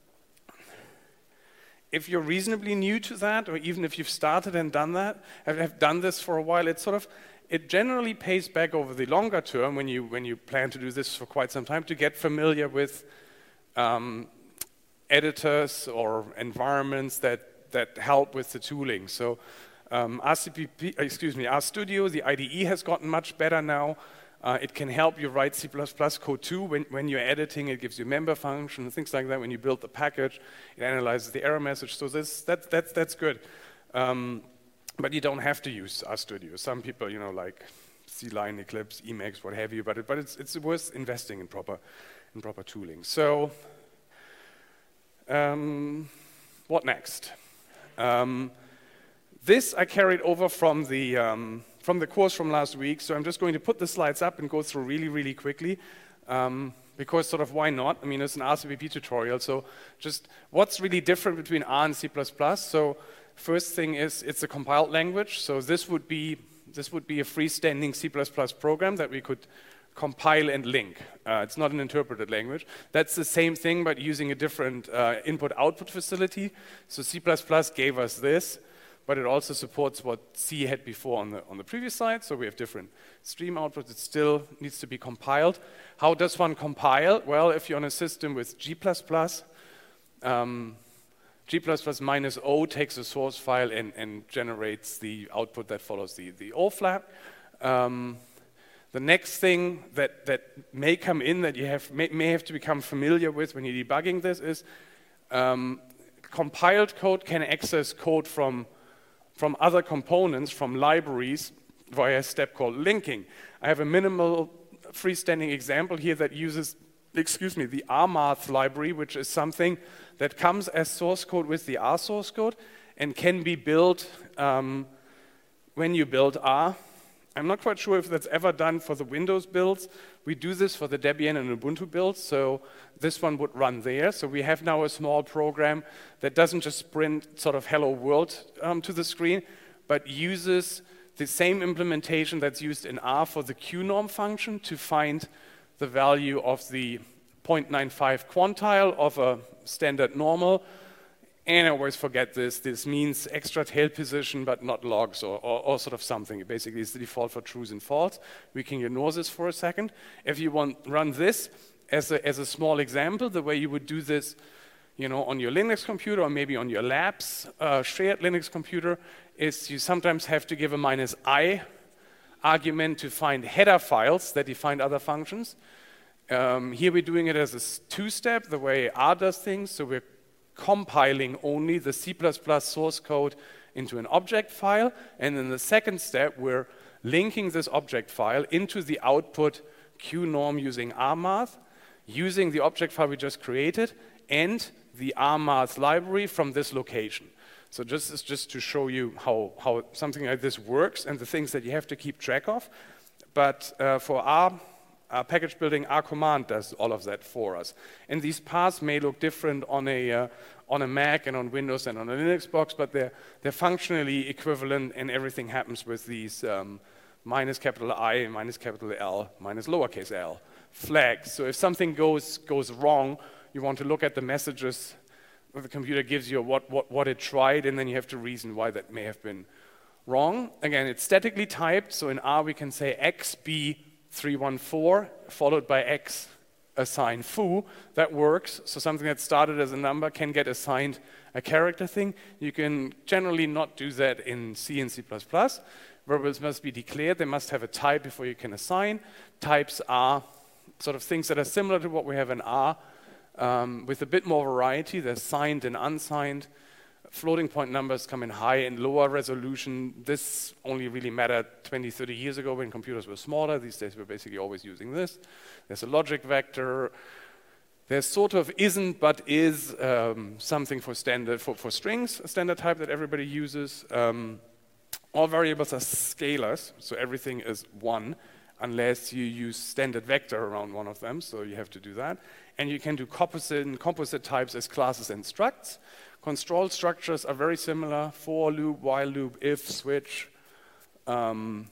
If you're reasonably new to that, or even if you've started and done that, have done this for a while, it sort of, it generally pays back over the longer term when you when you plan to do this for quite some time to get familiar with um, editors or environments that that help with the tooling. So um, R C P P, excuse me, RStudio, the I D E has gotten much better now. Uh, it can help you write C plus plus code too. When, when you're editing, it gives you member function, things like that. When you build the package, it analyzes the error message. So this, that, that's, that's good. Um, but you don't have to use RStudio. Some people, you know, like C-Line, Eclipse, Emacs, what have you, but, it, but it's, it's worth investing in proper, in proper tooling. So um, what next? Um, this I carried over from the... Um, from the course from last week, so I'm just going to put the slides up and go through really, really quickly, um, because sort of why not? I mean, it's an R C P P tutorial, so just what's really different between R and C plus plus? So first thing is it's a compiled language, so this would be, this would be a freestanding C plus plus program that we could compile and link. Uh, it's not an interpreted language. That's the same thing, but using a different uh, input-output facility. So C plus plus gave us this, but it also supports what C had before on the, on the previous slide, so we have different stream outputs. It still needs to be compiled. How does one compile? Well, if you're on a system with G plus plus, um, G plus plus minus O takes a source file and, and generates the output that follows the, the O flag. Um, the next thing that, that may come in that you have, may, may have to become familiar with when you're debugging this is um, compiled code can access code from from other components, from libraries, via a step called linking. I have a minimal freestanding example here that uses, excuse me, the rmath library, which is something that comes as source code with the R source code and can be built um, when you build R. I'm not quite sure if that's ever done for the Windows builds. We do this for the Debian and Ubuntu builds, so this one would run there. So we have now a small program that doesn't just print sort of hello world um, to the screen, but uses the same implementation that's used in R for the qnorm function to find the value of the zero point nine five quantile of a standard normal. And I always forget this, this means extra tail position but not logs or, or, or sort of something. Basically it's the default for trues and false. We can ignore this for a second. If you want run this as a, as a small example, the way you would do this, you know, on your Linux computer or maybe on your lab's uh, shared Linux computer is you sometimes have to give a minus I argument to find header files that define other functions. Um, here we're doing it as a two-step, the way R does things, so we're compiling only the C plus plus source code into an object file, and in the second step we're linking this object file into the output qnorm using rmath, using the object file we just created and the rmath library from this location. So this is just to show you how, how something like this works and the things that you have to keep track of. But uh, for R, uh, package building, R command does all of that for us. And these paths may look different on a, uh, on a Mac and on Windows and on a Linux box, but they're, they're functionally equivalent, and everything happens with these um, minus capital I, minus capital L, minus lowercase l flags. So if something goes, goes wrong, you want to look at the messages that the computer gives you, what, what, what it tried, and then you have to reason why that may have been wrong. Again, it's statically typed, so in R we can say X B three one four followed by X assign foo. That works. So something that started as a number can get assigned a character thing. You can generally not do that in C and C plus plus. Variables must be declared. They must have a type before you can assign. Types are sort of things that are similar to what we have in R, um, with a bit more variety. There's signed and unsigned. Floating point numbers come in high and lower resolution. This only really mattered twenty, thirty years ago when computers were smaller. These days we're basically always using this. There's a logic vector. There's sort of isn't but is um, something for standard for, for strings, a standard type that everybody uses. Um, all variables are scalars, so everything is one unless you use standard vector around one of them, so you have to do that. And you can do composite and composite types as classes and structs. Control structures are very similar: for loop, while loop, if, switch. Um,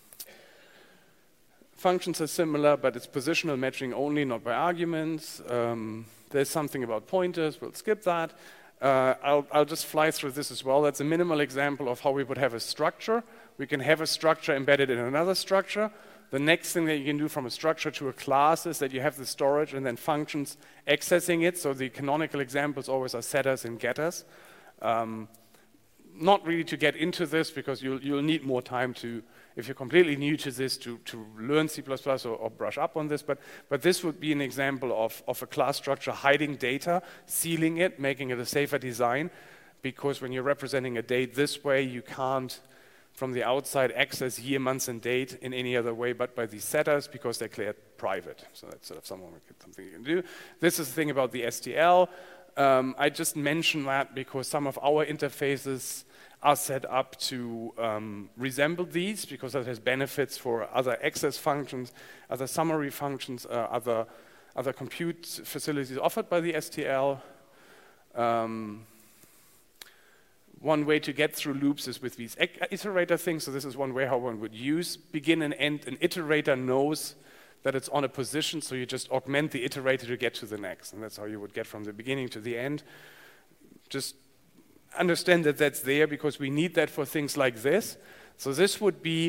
functions are similar, but it's positional matching only, not by arguments. Um, there's something about pointers, we'll skip that. Uh, I'll, I'll just fly through this as well. That's a minimal example of how we would have a structure. We can have a structure embedded in another structure. The next thing that you can do from a structure to a class is that you have the storage and then functions accessing it. So the canonical examples always are setters and getters. Um, not really to get into this, because you'll, you'll need more time to, if you're completely new to this, to, to learn C plus plus or, or brush up on this. But, but this would be an example of, of a class structure hiding data, sealing it, making it a safer design. Because when you're representing a date this way, you can't from the outside access year, month, and date in any other way but by these setters, because they're cleared private. So that's sort of something you can do. This is the thing about the S T L. Um, I just mention that because some of our interfaces are set up to um, resemble these, because that has benefits for other access functions, other summary functions, uh, other, other compute facilities offered by the S T L. Um, One way to get through loops is with these iterator things. So this is one way how one would use begin and end. An iterator knows that it's on a position, so you just augment the iterator to get to the next. And that's how you would get from the beginning to the end. Just understand that that's there, because we need that for things like this. So this would be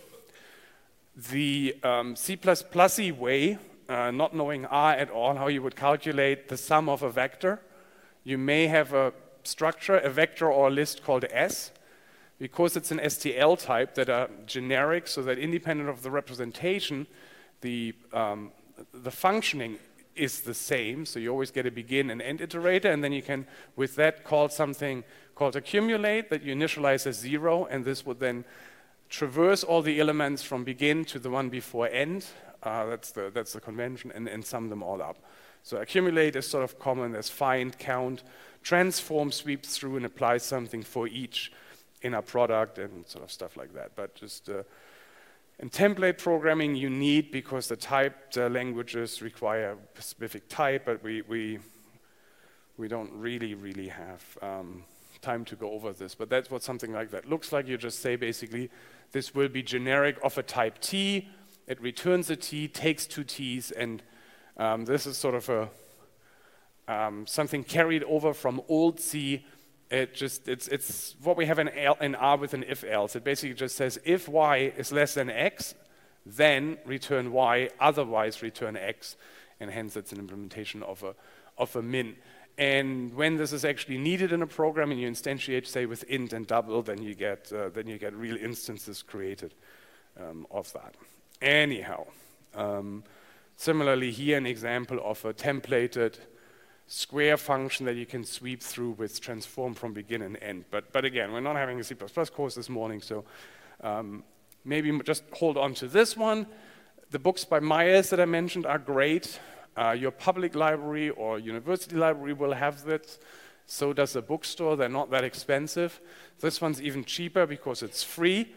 the um, C plus plus-y way, uh, not knowing R at all, how you would calculate the sum of a vector. You may have a structure, a vector or a list called S, because it's an S T L type that are generic, so that independent of the representation, the, um, the functioning is the same. So you always get a begin and end iterator, and then you can, with that, call something called accumulate that you initialize as zero, and this would then traverse all the elements from begin to the one before end. Uh, that's, the, that's the convention, and, and sum them all up. So accumulate is sort of common as find, count. Transform sweeps through and applies something for each in a product and sort of stuff like that. But just uh, in template programming, you need, because the typed uh, languages require a specific type, but we we we don't really really have um, time to go over this. But that's what something like that looks like. You just say basically, this will be generic of a type T. It returns a T, takes two T's, and um, this is sort of a Um, something carried over from old C. It just it's it's what we have in, L, in R with an if else. It basically just says if Y is less than X, then return Y, otherwise return X, and hence it's an implementation of a of a min. And when this is actually needed in a program and you instantiate, say, with int and double, then you get uh, then you get real instances created um, of that. Anyhow, um, similarly here an example of a templated square function that you can sweep through with transform from begin and end. But, but again, we're not having a C plus plus course this morning, so um, maybe just hold on to this one. The books by Myers that I mentioned are great. Uh, your public library or university library will have that. So does a bookstore. They're not that expensive. This one's even cheaper because it's free.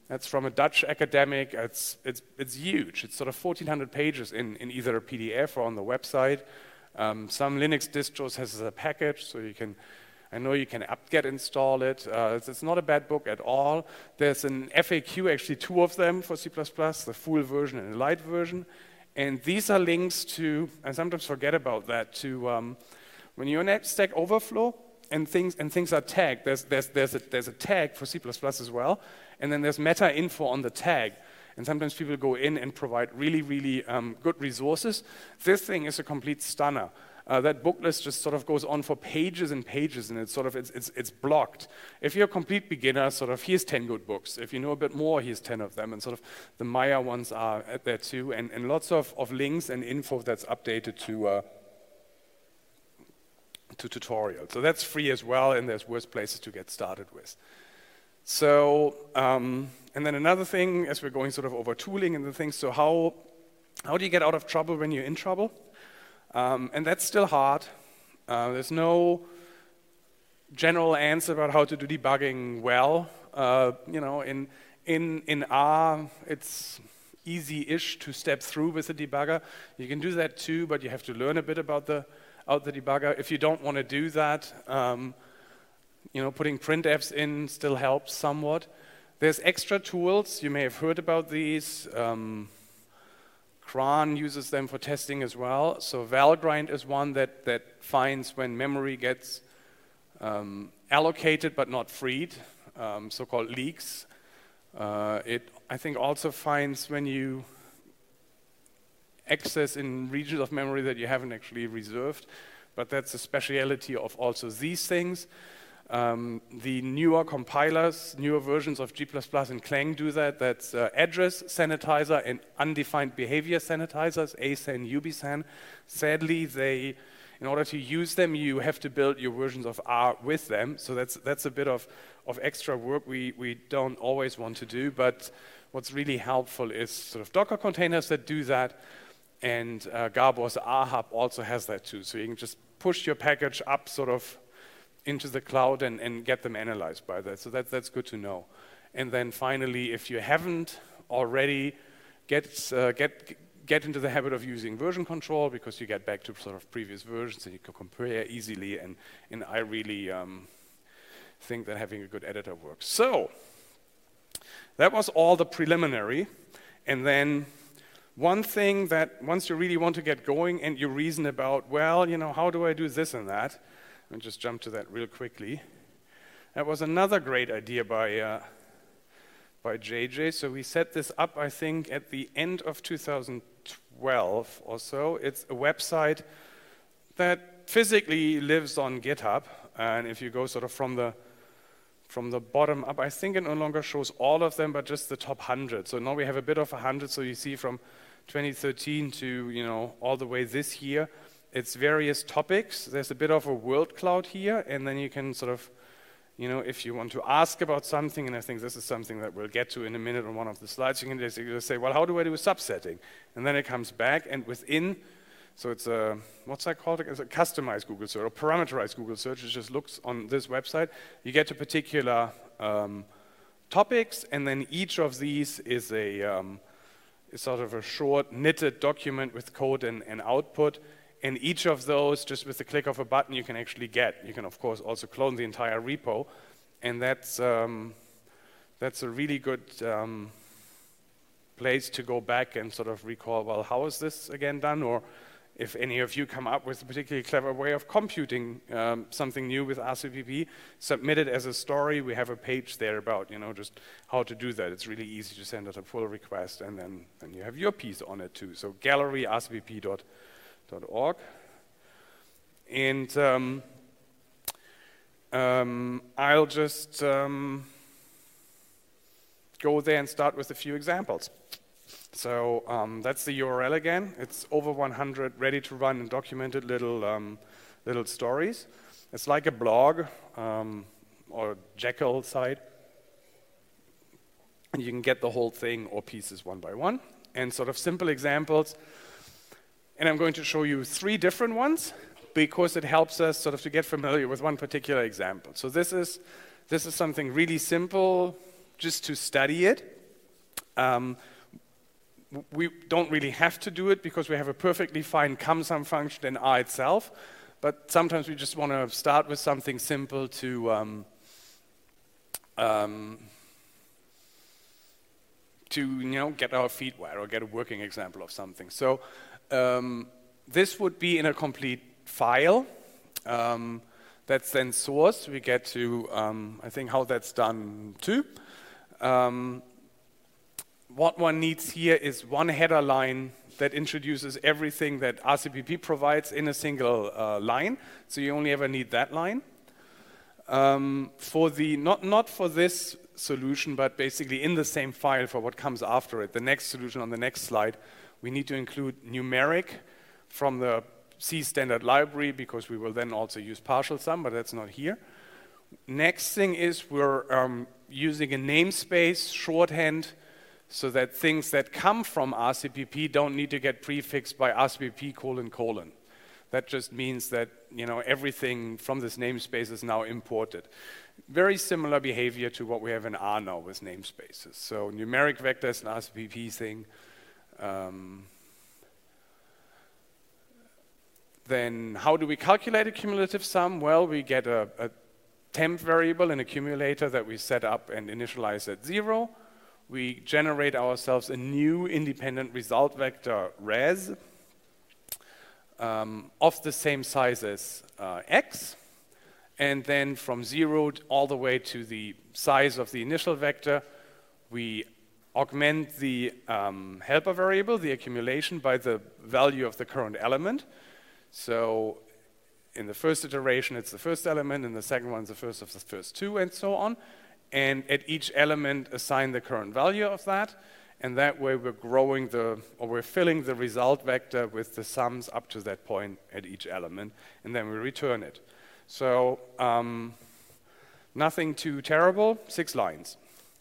That's from a Dutch academic. It's, it's, it's huge. It's sort of fourteen hundred pages in, in either a P D F or on the website. Um, some Linux distros has a package, so you can, I know you can apt-get install it. Uh, it's, it's not a bad book at all. There's an F A Q, actually two of them for C plus plus, the full version and the light version. And these are links to, I sometimes forget about that, to um, when you're in Stack Overflow and things and things are tagged, there's, there's, there's, a, there's a tag for C plus plus as well, and then there's meta info on the tag. And sometimes people go in and provide really, really um, good resources. This thing is a complete stunner. Uh, that book list just sort of goes on for pages and pages, and it's sort of it's, it's it's blocked. If you're a complete beginner, sort of here's ten good books. If you know a bit more, here's ten of them, and sort of the Maya ones are at there too, and, and lots of, of links and info that's updated to uh, to tutorials. So that's free as well, and there's worse places to get started with. So, um, and then another thing, as we're going sort of over tooling and the things, so how, how do you get out of trouble when you're in trouble? Um, and that's still hard. Uh, there's no general answer about how to do debugging well. Uh, you know, in, in, in R, it's easy-ish to step through with a debugger. You can do that too, but you have to learn a bit about the, about the debugger. If you don't want to do that, um, you know, putting printfs in still helps somewhat. There's extra tools. You may have heard about these. Um, Cran uses them for testing as well. So Valgrind is one that, that finds when memory gets um, allocated but not freed, um, so-called leaks. Uh, it, I think, also finds when you access in regions of memory that you haven't actually reserved. But that's a speciality of also these things. Um, the newer compilers, newer versions of G plus plus and Clang do that. That's uh, address sanitizer and undefined behavior sanitizers, A S A N, U B S A N. Sadly, they, in order to use them, you have to build your versions of R with them. So that's that's a bit of, of extra work we, we don't always want to do. But what's really helpful is sort of Docker containers that do that. And uh, Gabor's R Hub also has that too. So you can just push your package up sort of into the cloud and, and get them analyzed by that. So that, that's good to know. And then finally, if you haven't already, get, uh, get, get into the habit of using version control, because you get back to sort of previous versions and you can compare easily. And, and I really um, think that having a good editor works. So that was all the preliminary. And then one thing that once you really want to get going and you reason about, well, you know, how do I do this and that? Let me just jump to that real quickly. That was another great idea by, uh, by J J. So we set this up, I think, at the end of two thousand twelve or so. It's a website that physically lives on GitHub. And if you go sort of from the, from the bottom up, I think it no longer shows all of them, but just the top one hundred. So now we have a bit of one hundred. So you see from twenty thirteen to, you know, all the way this year. It's various topics. There's a bit of a word cloud here, and then you can sort of, you know, if you want to ask about something, and I think this is something that we'll get to in a minute on one of the slides, you can just say, well, how do I do a subsetting? And then it comes back, and within, so it's a, what's that called? It's a customized Google search, or parameterized Google search. It just looks on this website. You get to particular um, topics, and then each of these is a um, is sort of a short knitted document with code and, and output. And each of those, just with the click of a button, you can actually get. You can, of course, also clone the entire repo. And that's, um, that's a really good um, place to go back and sort of recall, well, how is this again done? Or if any of you come up with a particularly clever way of computing um, something new with R C P P, submit it as a story. We have a page there about, you know, just how to do that. It's really easy to send out a pull request, and then, then you have your piece on it too. So gallery R C P P dot org. And um, um, I'll just um, go there and start with a few examples. So um, that's the U R L again. It's over one hundred ready to run and documented little um, little stories. It's like a blog um, or Jekyll site. And you can get the whole thing or pieces one by one. And sort of simple examples. And I'm going to show you three different ones because it helps us sort of to get familiar with one particular example. So this is, this is something really simple just to study it. Um, we don't really have to do it because we have a perfectly fine CumSum function in R itself, but sometimes we just want to start with something simple to um, um, to you know get our feet wet or get a working example of something. So um, this would be in a complete file um, that's then sourced. We get to um, I think how that's done too. Um, what one needs here is one header line that introduces everything that R C P P provides in a single uh, line. So you only ever need that line. Um, for the not not for this solution, but basically in the same file for what comes after it. The next solution on the next slide, we need to include numeric from the C standard library because we will then also use partial sum, but that's not here. Next thing is we're um, using a namespace shorthand so that things that come from R C P P don't need to get prefixed by R C P P colon colon. That just means that you know everything from this namespace is now imported. Very similar behavior to what we have in R now with namespaces. So numeric vectors, an R C P P thing. Um, then how do we calculate a cumulative sum? Well, we get a, a temp variable, an accumulator that we set up and initialize at zero. We generate ourselves a new independent result vector res um, of the same size as uh, x, and then from zero all the way to the size of the initial vector, we augment the um, helper variable, the accumulation, by the value of the current element. So in the first iteration, it's the first element, in the second one, it's the first of the first two, and so on. And at each element, assign the current value of that. And that way, we're growing the, or we're filling the result vector with the sums up to that point at each element, and then we return it. So um, nothing too terrible, six lines.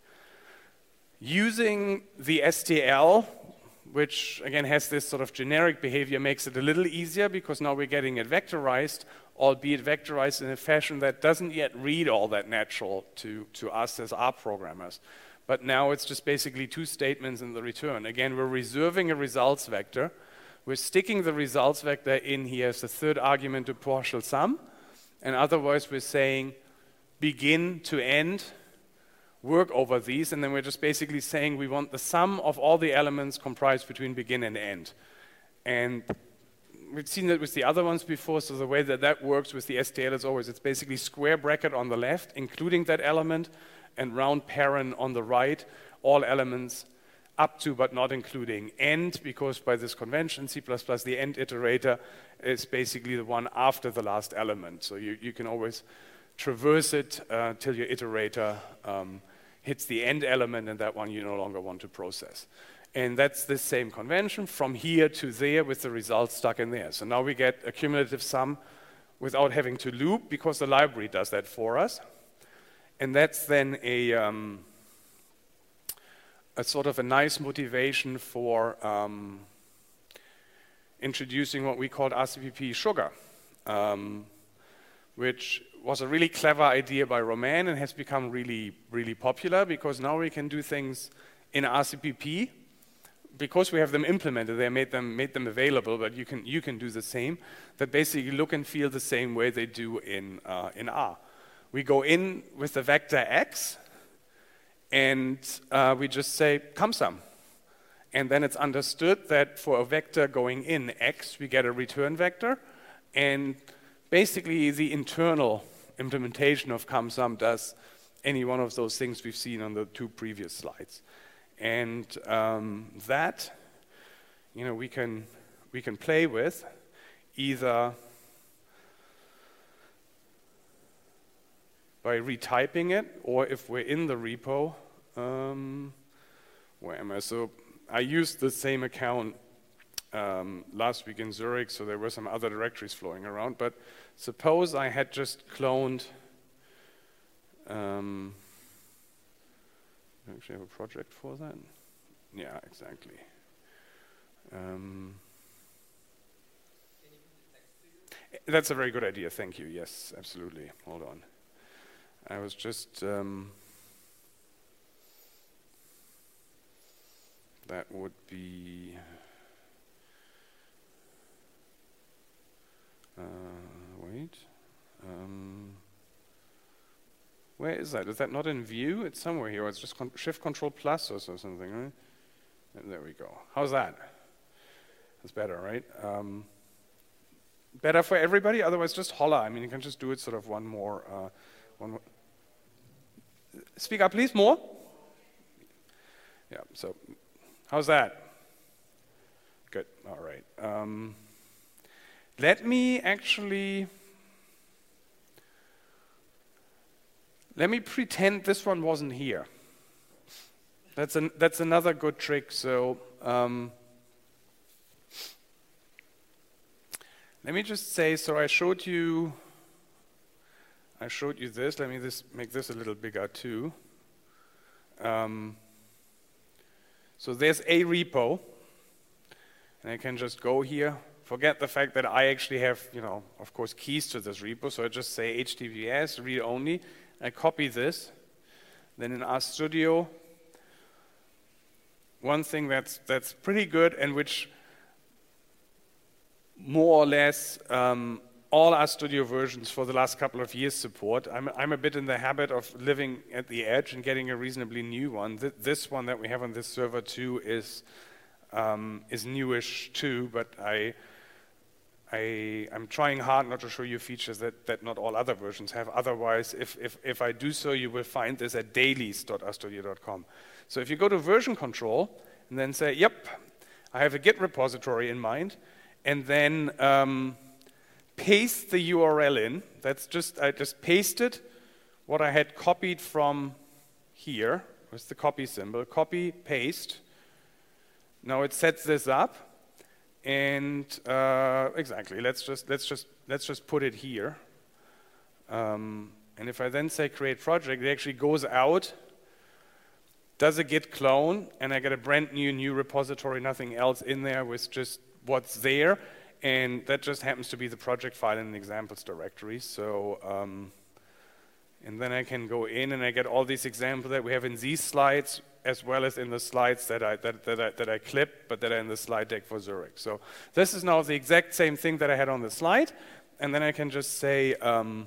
Using the S T L, which again has this sort of generic behavior, makes it a little easier because now we're getting it vectorized, albeit vectorized in a fashion that doesn't yet read all that natural to, to us as R programmers. But now it's just basically two statements in the return. Again, we're reserving a results vector. We're sticking the results vector in here as the third argument to partial sum. And otherwise, we're saying begin to end, work over these, and then we're just basically saying we want the sum of all the elements comprised between begin and end. And we've seen that with the other ones before, so the way that that works with the S T L is always, it's basically square bracket on the left, including that element, and round paren on the right, all elements up to but not including end, because by this convention, C plus plus, the end iterator is basically the one after the last element. So you, you can always traverse it uh, till your iterator um, hits the end element, and that one you no longer want to process. And that's the same convention from here to there with the results stuck in there. So now we get a cumulative sum without having to loop because the library does that for us. And that's then a, um, a sort of a nice motivation for um, introducing what we called R C P P sugar, um, which was a really clever idea by Romain and has become really, really popular because now we can do things in R C P P. Because we have them implemented, they made them made them available, but you can you can do the same. That basically look and feel the same way they do in uh, in R. We go in with the vector x, and uh, we just say CumSum, and then it's understood that for a vector going in x, we get a return vector, and basically the internal implementation of CumSum does any one of those things we've seen on the two previous slides. And um, that, you know, we can we can play with either by retyping it, or if we're in the repo, um, where am I? So I used the same account um, last week in Zurich, so there were some other directories flowing around. But suppose I had just cloned. Um, actually have a project for that? Yeah, exactly. Um, that's a very good idea, thank you. Yes, absolutely. Hold on. I was just... Um, that would be, uh, wait, um, where is that? Is that not in view? It's somewhere here. It's just con Shift Control Plus or so something, right? And there we go. How's that? That's better, right? Um, better for everybody. Otherwise, just holler. I mean, you can just do it sort of one more. Uh, one more. Speak up, please. More. Yeah. So, how's that? Good. All right. Um, let me actually. Let me pretend this one wasn't here. That's an, that's another good trick. So um, let me just say. So I showed you. I showed you this. Let me this make this a little bigger too. Um, so there's a repo, and I can just go here. Forget the fact that I actually have, you know, of course, keys to this repo. So I just say H T T P S read only. I copy this, then in RStudio, one thing that's that's pretty good and which more or less um, all RStudio versions for the last couple of years support. I'm I'm a bit in the habit of living at the edge and getting a reasonably new one. Th this one that we have on this server too is um, is newish too, but I. I, I'm trying hard not to show you features that, that not all other versions have. Otherwise, if, if, if I do so, you will find this at dailies dot r studio dot com. So if you go to version control and then say, yep, I have a Git repository in mind, and then um, paste the U R L in. That's just, I just pasted what I had copied from here, with the copy symbol, copy, paste. Now it sets this up. And uh, exactly, let's just let's just let's just put it here. Um, and if I then say create project, it actually goes out, does a git clone, and I get a brand new new repository, nothing else in there with just what's there, and that just happens to be the project file in the examples directory. So, um, and then I can go in and I get all these examples that we have in these slides, as well as in the slides that I, that, that, I, that I clipped, but that are in the slide deck for Zurich. So this is now the exact same thing that I had on the slide, and then I can just say, um,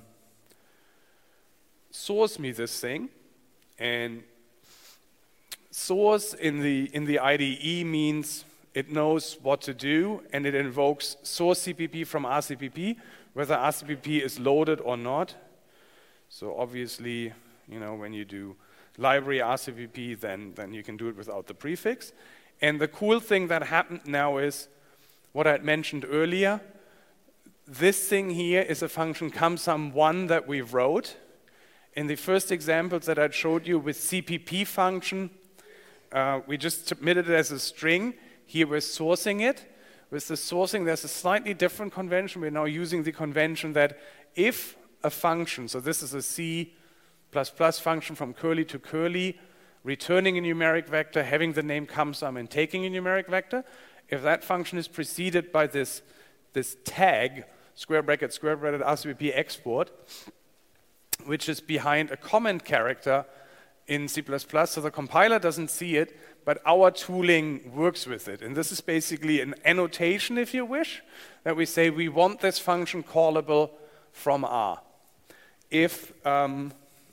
source me this thing, and source in the, in the I D E means it knows what to do, and it invokes source C P P from R C P P, whether R C P P is loaded or not. So obviously, you know, when you do library R C P P, then, then you can do it without the prefix. And the cool thing that happened now is what I had mentioned earlier. This thing here is a function CumSum one that we wrote. In the first examples that I showed you with C P P function, uh, we just submitted it as a string. Here we're sourcing it. With the sourcing, there's a slightly different convention. We're now using the convention that if a function, so this is a C plus plus function from curly to curly, returning a numeric vector, having the name CumSum, and taking a numeric vector. If that function is preceded by this, this tag, square bracket, square bracket, R C P P export, which is behind a comment character in C plus plus, so the compiler doesn't see it, but our tooling works with it. And this is basically an annotation, if you wish, that we say we want this function callable from R. If um,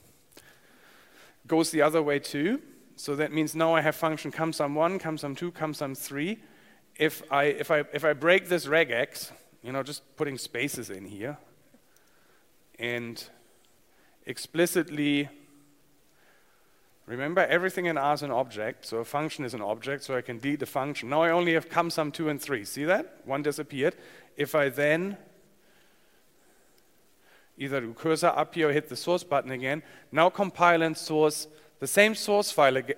goes the other way too, so that means now I have function CumSum one, CumSum two, CumSum three. If I if I if I break this regex, you know, just putting spaces in here, and explicitly remember everything in R is an object, so a function is an object, so I can delete the function. Now I only have CumSum two and three. See that? One disappeared. If I then either do cursor up here or hit the source button again, now compile and source the same source file again.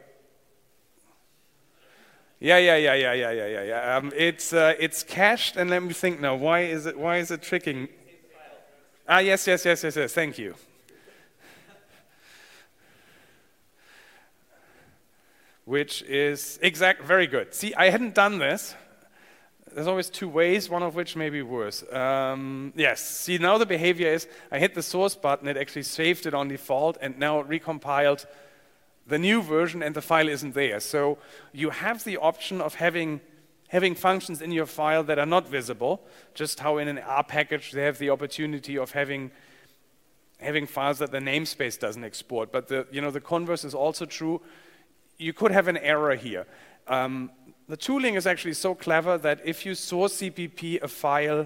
Yeah, yeah, yeah, yeah, yeah, yeah, yeah. yeah. Um, it's uh, it's cached, and let me think now. Why is it? Why is it tricking? Ah, yes, yes, yes, yes, yes. Thank you. Which is exact, very good. See, I hadn't done this. There's always two ways, one of which may be worse. Um, yes, see now the behavior is, I hit the source button, it actually saved it on default, and now it recompiled the new version and the file isn't there. So you have the option of having having functions in your file that are not visible, just how in an R package they have the opportunity of having having files that the namespace doesn't export. But the, you know, the converse is also true. You could have an error here. Um, the tooling is actually so clever that if you source C P P a file,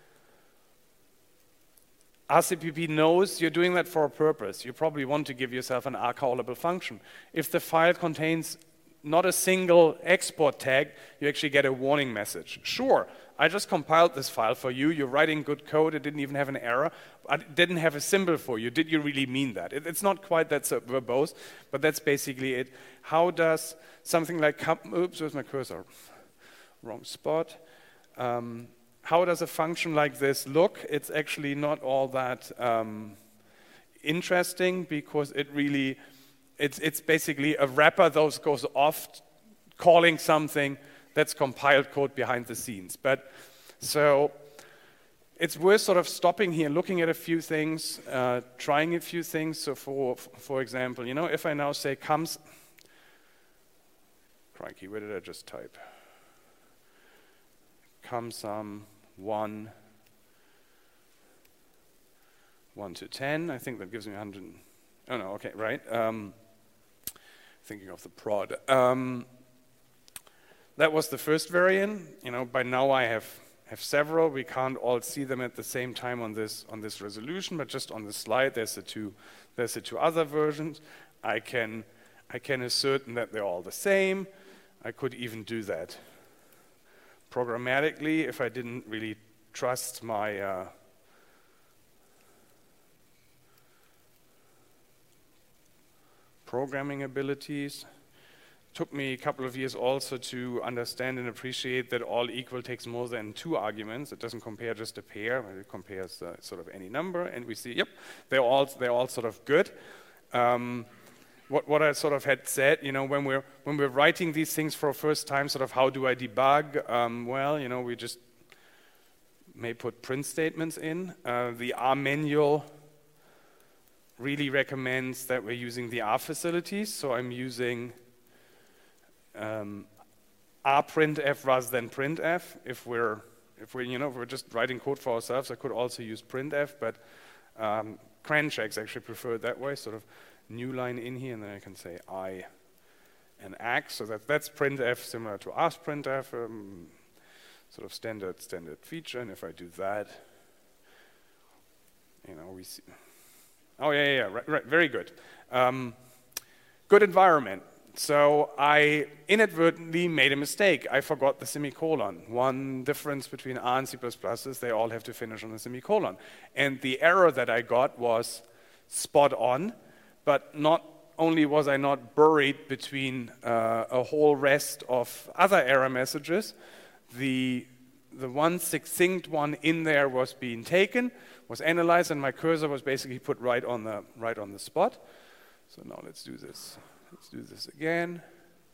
R C P P knows you're doing that for a purpose. You probably want to give yourself an R-callable function. If the file contains not a single export tag, you actually get a warning message. Sure, I just compiled this file for you. You're writing good code. It didn't even have an error. I didn't have a symbol for you. Did you really mean that? It, it's not quite that verbose, but that's basically it. How does something like, oops, where's my cursor? Wrong spot. Um, how does a function like this look? It's actually not all that um, interesting because it really, It's, it's basically a wrapper that goes off calling something that's compiled code behind the scenes. But so it's worth sort of stopping here, looking at a few things, uh, trying a few things. So for, for example, you know, if I now say comes, crikey, where did I just type? Come some one, one to ten, I think that gives me one hundred, oh no, okay, right. Um, thinking of the prod. Um, that was the first variant. You know, by now I have have several. We can't all see them at the same time on this on this resolution, but just on the slide, there's the two there's the two other versions. I can I can ascertain that they're all the same. I could even do that programmatically if I didn't really trust my. Uh, programming abilities. Took me a couple of years also to understand and appreciate that all equal takes more than two arguments. It doesn't compare just a pair, it compares uh, sort of any number, and we see, yep, they're all they're all sort of good. Um, what what I sort of had said, you know, when we're when we're writing these things for the first time, sort of how do I debug? Um, well, you know, we just may put print statements in. Uh, the R manual really recommends that we're using the R facilities, so I'm using um, rprintf rather than printf. If we're, if we're, you know, if we're just writing code for ourselves, I could also use printf, but um, Cranchecks actually prefer it that way, sort of new line in here, and then I can say I and X, so that that's printf, similar to rsprintf, um, sort of standard standard feature. And if I do that, you know, we see. Oh, yeah, yeah, yeah, right, right, very good. Um, good environment. So I inadvertently made a mistake. I forgot the semicolon. One difference between R and C plus plus is they all have to finish on a semicolon. And the error that I got was spot on, but not only was I not buried between uh, a whole rest of other error messages, the the one succinct one in there was being taken, was analyzed, and my cursor was basically put right on the right on the spot. So now let's do this. Let's do this again.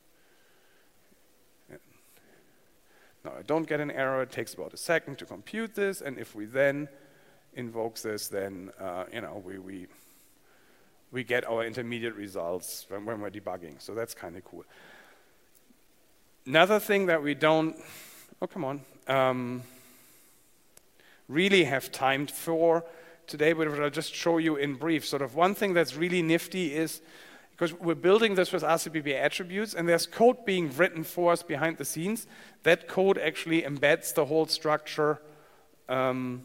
Now I don't get an error. It takes about a second to compute this, and if we then invoke this, then uh, you know we we we get our intermediate results when, when we're debugging. So that's kind of cool. Another thing that we don't. Oh, come on. Um, really have time for today, but I'll just show you in brief. Sort of one thing that's really nifty is, because we're building this with R C P P attributes, and there's code being written for us behind the scenes. That code actually embeds the whole structure um,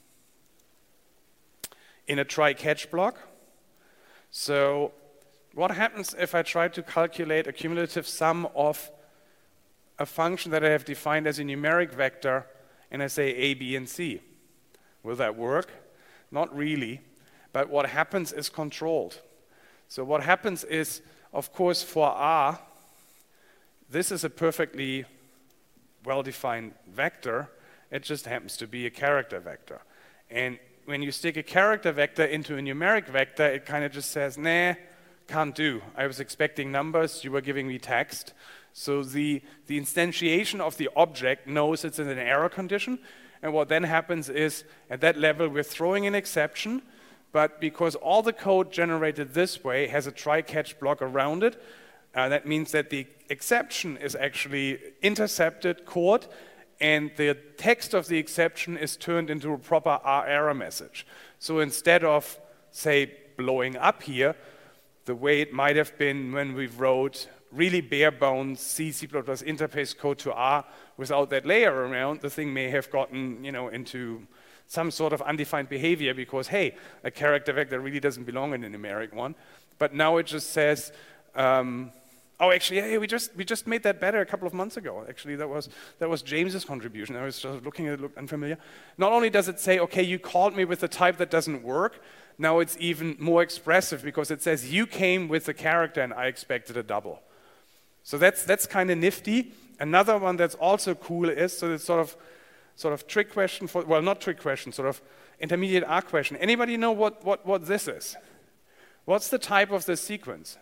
in a try-catch block. So what happens if I try to calculate a cumulative sum of a function that I have defined as a numeric vector, and I say A, B, and C? Will that work? Not really, but what happens is controlled. So what happens is, of course, for R, this is a perfectly well-defined vector. It just happens to be a character vector. And when you stick a character vector into a numeric vector, it kind of just says, nah, can't do. I was expecting numbers, you were giving me text. So the, the instantiation of the object knows it's in an error condition, and what then happens is, at that level, we're throwing an exception but because all the code generated this way has a try-catch block around it, uh, that means that the exception is actually intercepted, caught, and the text of the exception is turned into a proper R error message. So instead of, say, blowing up here, the way it might have been when we wrote really bare bones C, C++ interface code to R without that layer around, the thing may have gotten, you know, into some sort of undefined behavior because, hey, a character vector really doesn't belong in a numeric one. But now it just says, um, oh, actually, hey, we just we just made that better a couple of months ago. Actually, that was that was James's contribution. I was just looking at it, looked unfamiliar. Not only does it say, okay, you called me with a type that doesn't work, now it's even more expressive because it says you came with a character and I expected a double. So that's that's kind of nifty. Another one that's also cool is, so it's sort of sort of trick question for, well, not trick question, sort of intermediate R question. Anybody know what what what this is? What's the type of this sequence?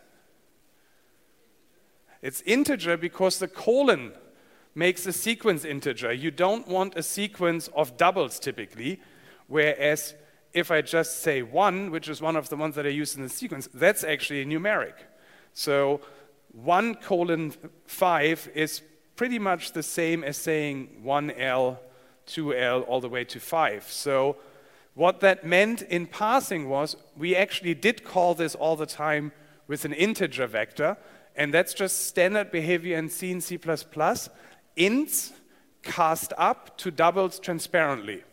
It's integer because the colon makes the sequence integer. You don't want a sequence of doubles typically, whereas if I just say one, which is one of the ones that I use in the sequence, that's actually a numeric. So one colon five is pretty much the same as saying one L, two L, all the way to five. So what that meant in passing was we actually did call this all the time with an integer vector, and that's just standard behavior in C and C plus plus. Ints cast up to doubles transparently.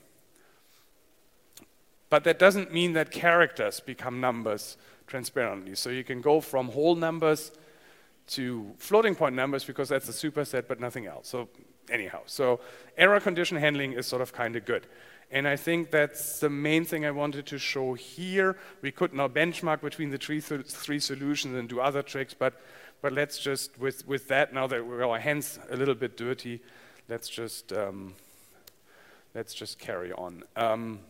But that doesn't mean that characters become numbers transparently. So you can go from whole numbers to floating point numbers because that's a superset, but nothing else. So anyhow, so error condition handling is sort of kind of good. And I think that's the main thing I wanted to show here. We could now benchmark between the three, th three solutions and do other tricks, but but let's just, with, with that, now that we're our hands a little bit dirty, let's just, um, let's just carry on. Um,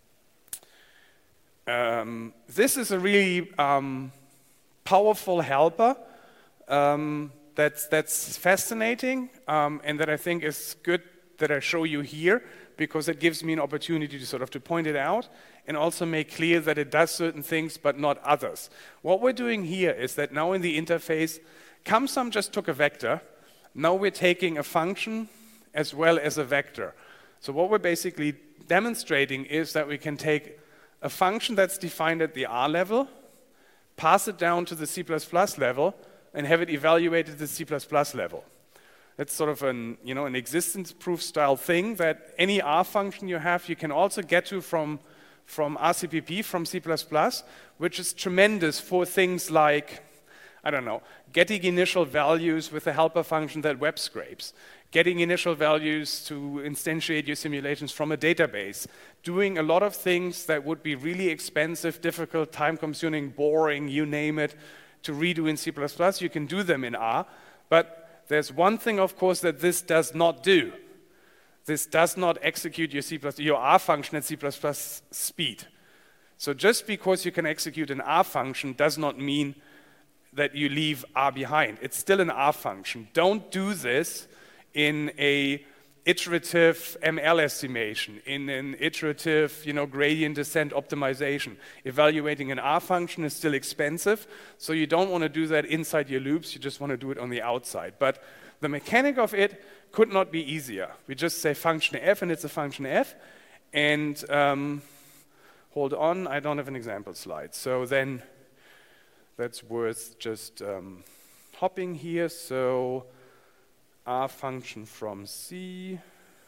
um, this is a really um, powerful helper um, that's, that's fascinating um, and that I think is good that I show you here, because it gives me an opportunity to sort of to point it out and also make clear that it does certain things but not others. What we're doing here is that now in the interface, CumSum just took a vector. Now we're taking a function as well as a vector. So what we're basically demonstrating is that we can take a function that's defined at the R level, pass it down to the C plus plus level, and have it evaluated at the C plus plus level. That's sort of an, you know, an existence proof style thing that any R function you have, you can also get to from, from R C P P, from C plus plus, which is tremendous for things like, I don't know, getting initial values with a helper function that web scrapes, getting initial values to instantiate your simulations from a database, doing a lot of things that would be really expensive, difficult, time-consuming, boring, you name it, to redo in C plus plus. You can do them in R, but there's one thing, of course, that this does not do. This does not execute your C plus, your R function at C plus plus speed. So just because you can execute an R function does not mean that you leave R behind. It's still an R function. Don't do this in a iterative M L estimation, in an iterative, you know, gradient descent optimization. Evaluating an R function is still expensive, so you don't want to do that inside your loops, you just want to do it on the outside. But the mechanic of it could not be easier. We just say function f and it's a function f, and um, hold on, I don't have an example slide. So then that's worth just um, hopping here. So R function from C,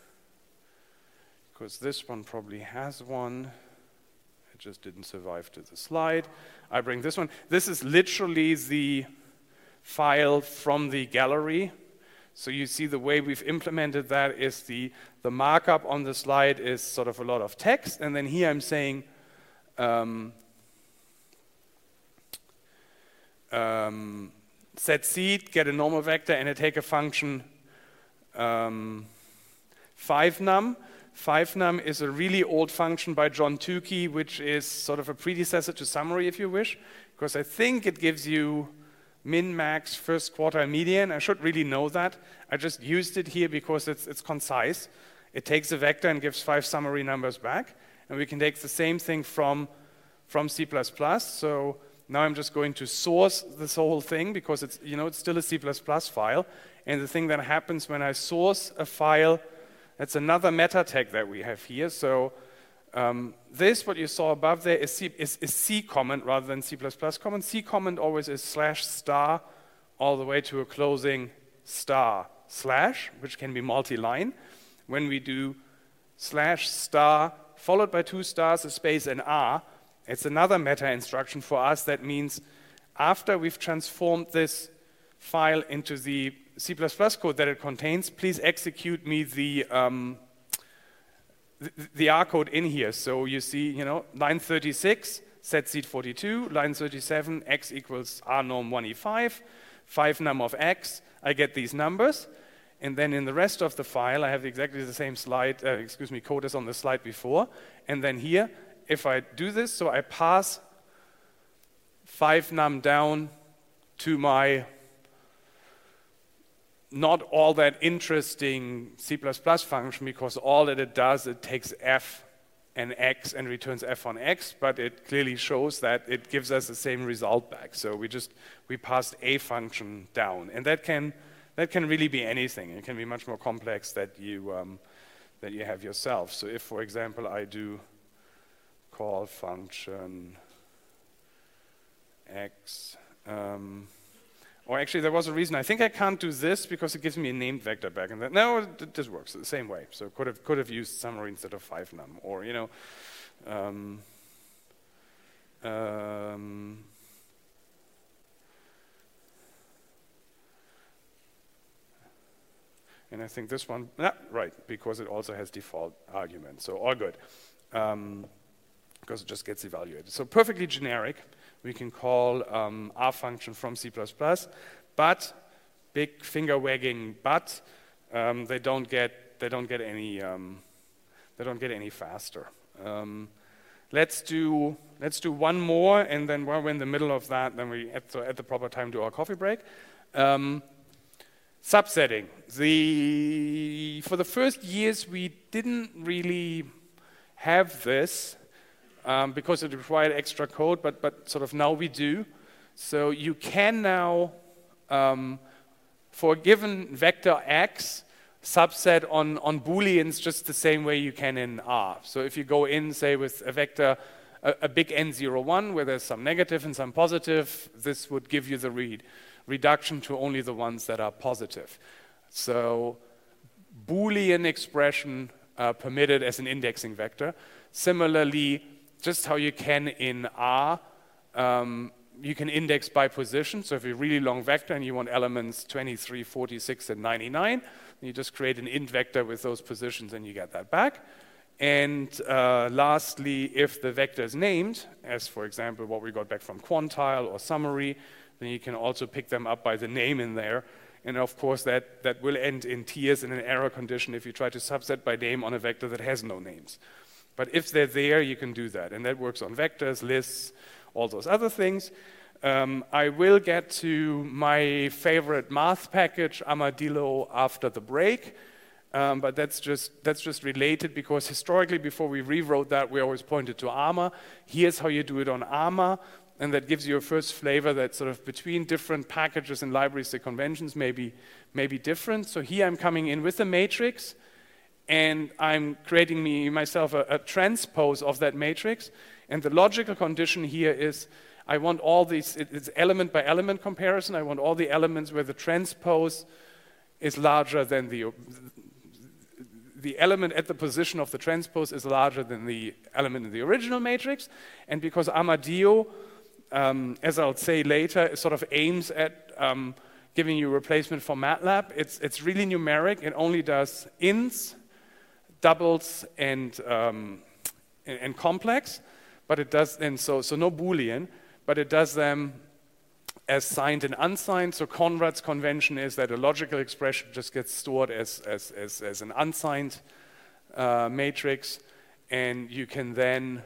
because this one probably has one. It just didn't survive to the slide. I bring this one. This is literally the file from the gallery. So you see the way we've implemented that is the, the markup on the slide is sort of a lot of text, and then here I'm saying um, um, set seed, get a normal vector, and I take a function um, five num. five num is a really old function by John Tukey, which is sort of a predecessor to summary, if you wish, because I think it gives you min, max, first quartile, median. I should really know that. I just used it here because it's, it's concise. It takes a vector and gives five summary numbers back, and we can take the same thing from from C plus plus. So now I'm just going to source this whole thing because it's, you know, it's still a C plus plus file. And the thing that happens when I source a file, that's another meta tag that we have here. So um, this, what you saw above there, is C, is, is C comment rather than C plus plus comment. C comment always is slash star all the way to a closing star slash, which can be multi-line. When we do slash star followed by two stars, a space, and R, it's another meta instruction for us. That means after we've transformed this file into the C plus plus code that it contains, please execute me the, um, the, the R code in here. So you see, you know, line thirty-six, set seed forty-two, line thirty-seven, x equals R norm one E five, five num of x, I get these numbers. And then in the rest of the file, I have exactly the same slide, uh, excuse me, code as on the slide before. And then here, if I do this, so I pass five num down to my not all that interesting C plus plus function, because all that it does, it takes f and x and returns f on x, but it clearly shows that it gives us the same result back. So we just, we passed a function down. And that can, that can really be anything. It can be much more complex that you, um, that you have yourself. So if, for example, I do call function x, um, or actually there was a reason, I think I can't do this because it gives me a named vector back. And that, no, it, this works the same way. So could have, could have used summary instead of five num, or, you know, um, um, and I think this one, ah, right, because it also has default arguments, so all good. Um, because it just gets evaluated. So perfectly generic, we can call um, R function from C plus plus, but, big finger wagging but, um, they don't get they don't get any um, they don't get any faster. Um, let's do let's do one more, and then while we're in the middle of that, then we at the, at the proper time do our coffee break. Um, subsetting. The for the first years we didn't really have this. Um, because it required extra code, but, but sort of now we do. So you can now, um, for a given vector x, subset on, on Booleans just the same way you can in R. So if you go in, say, with a vector, a, a big N zero one, where there's some negative and some positive, this would give you the read, reduction to only the ones that are positive. So Boolean expression uh, permitted as an indexing vector. Similarly, just how you can in R, um, you can index by position. So if you have a really long vector and you want elements twenty-three, forty-six, and ninety-nine, you just create an int vector with those positions and you get that back. And uh, lastly, if the vector is named, as for example what we got back from quantile or summary, then you can also pick them up by the name in there. And of course that, that will end in tears in an error condition if you try to subset by name on a vector that has no names. But if they're there, you can do that. And that works on vectors, lists, all those other things. Um, I will get to my favorite math package, Armadillo, after the break. Um, but that's just, that's just related because historically, before we rewrote that, we always pointed to Arma. Here's how you do it on Arma. And that gives you a first flavor that sort of between different packages and libraries, the conventions may be, may be different. So here I'm coming in with a matrix. And I'm creating me myself a, a transpose of that matrix. And the logical condition here is I want all these, it, it's element by element comparison. I want all the elements where the transpose is larger than the, the element at the position of the transpose is larger than the element in the original matrix. And because Armadillo, um, as I'll say later, sort of aims at um, giving you a replacement for MATLAB, it's, it's really numeric. It only does ints, doubles, and, um, and, and complex, but it does, and so, so no Boolean, but it does them as signed and unsigned. So Conrad's convention is that a logical expression just gets stored as, as, as, as an unsigned uh, matrix, and you can then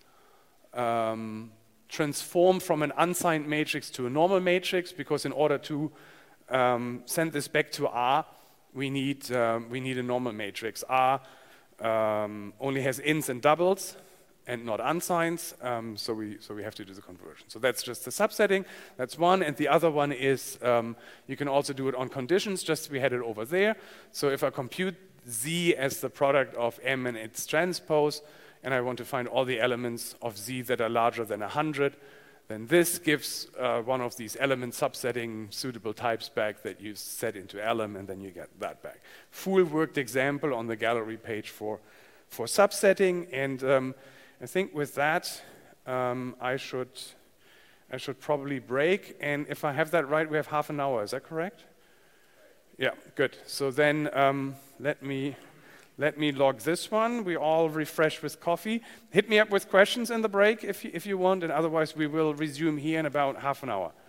um, transform from an unsigned matrix to a normal matrix, because in order to um, send this back to R, we need, um, we need a normal matrix. R Um, only has ints and doubles, and not unsigns, um, so we so we have to do the conversion. So that's just the subsetting. That's one, and the other one is um, you can also do it on conditions. Just we had it over there. So if I compute Z as the product of M and its transpose, and I want to find all the elements of Z that are larger than one hundred, then this gives uh, one of these element subsetting suitable types back that you set into Elem, and then you get that back. Full worked example on the gallery page for for subsetting, and um, I think with that, um, I should I should probably break. And if I have that right, we have half an hour. Is that correct? Yeah, good. So then um, let me let me log this one. We all refresh with coffee. Hit me up with questions in the break if you, if you want, and otherwise we will resume here in about half an hour.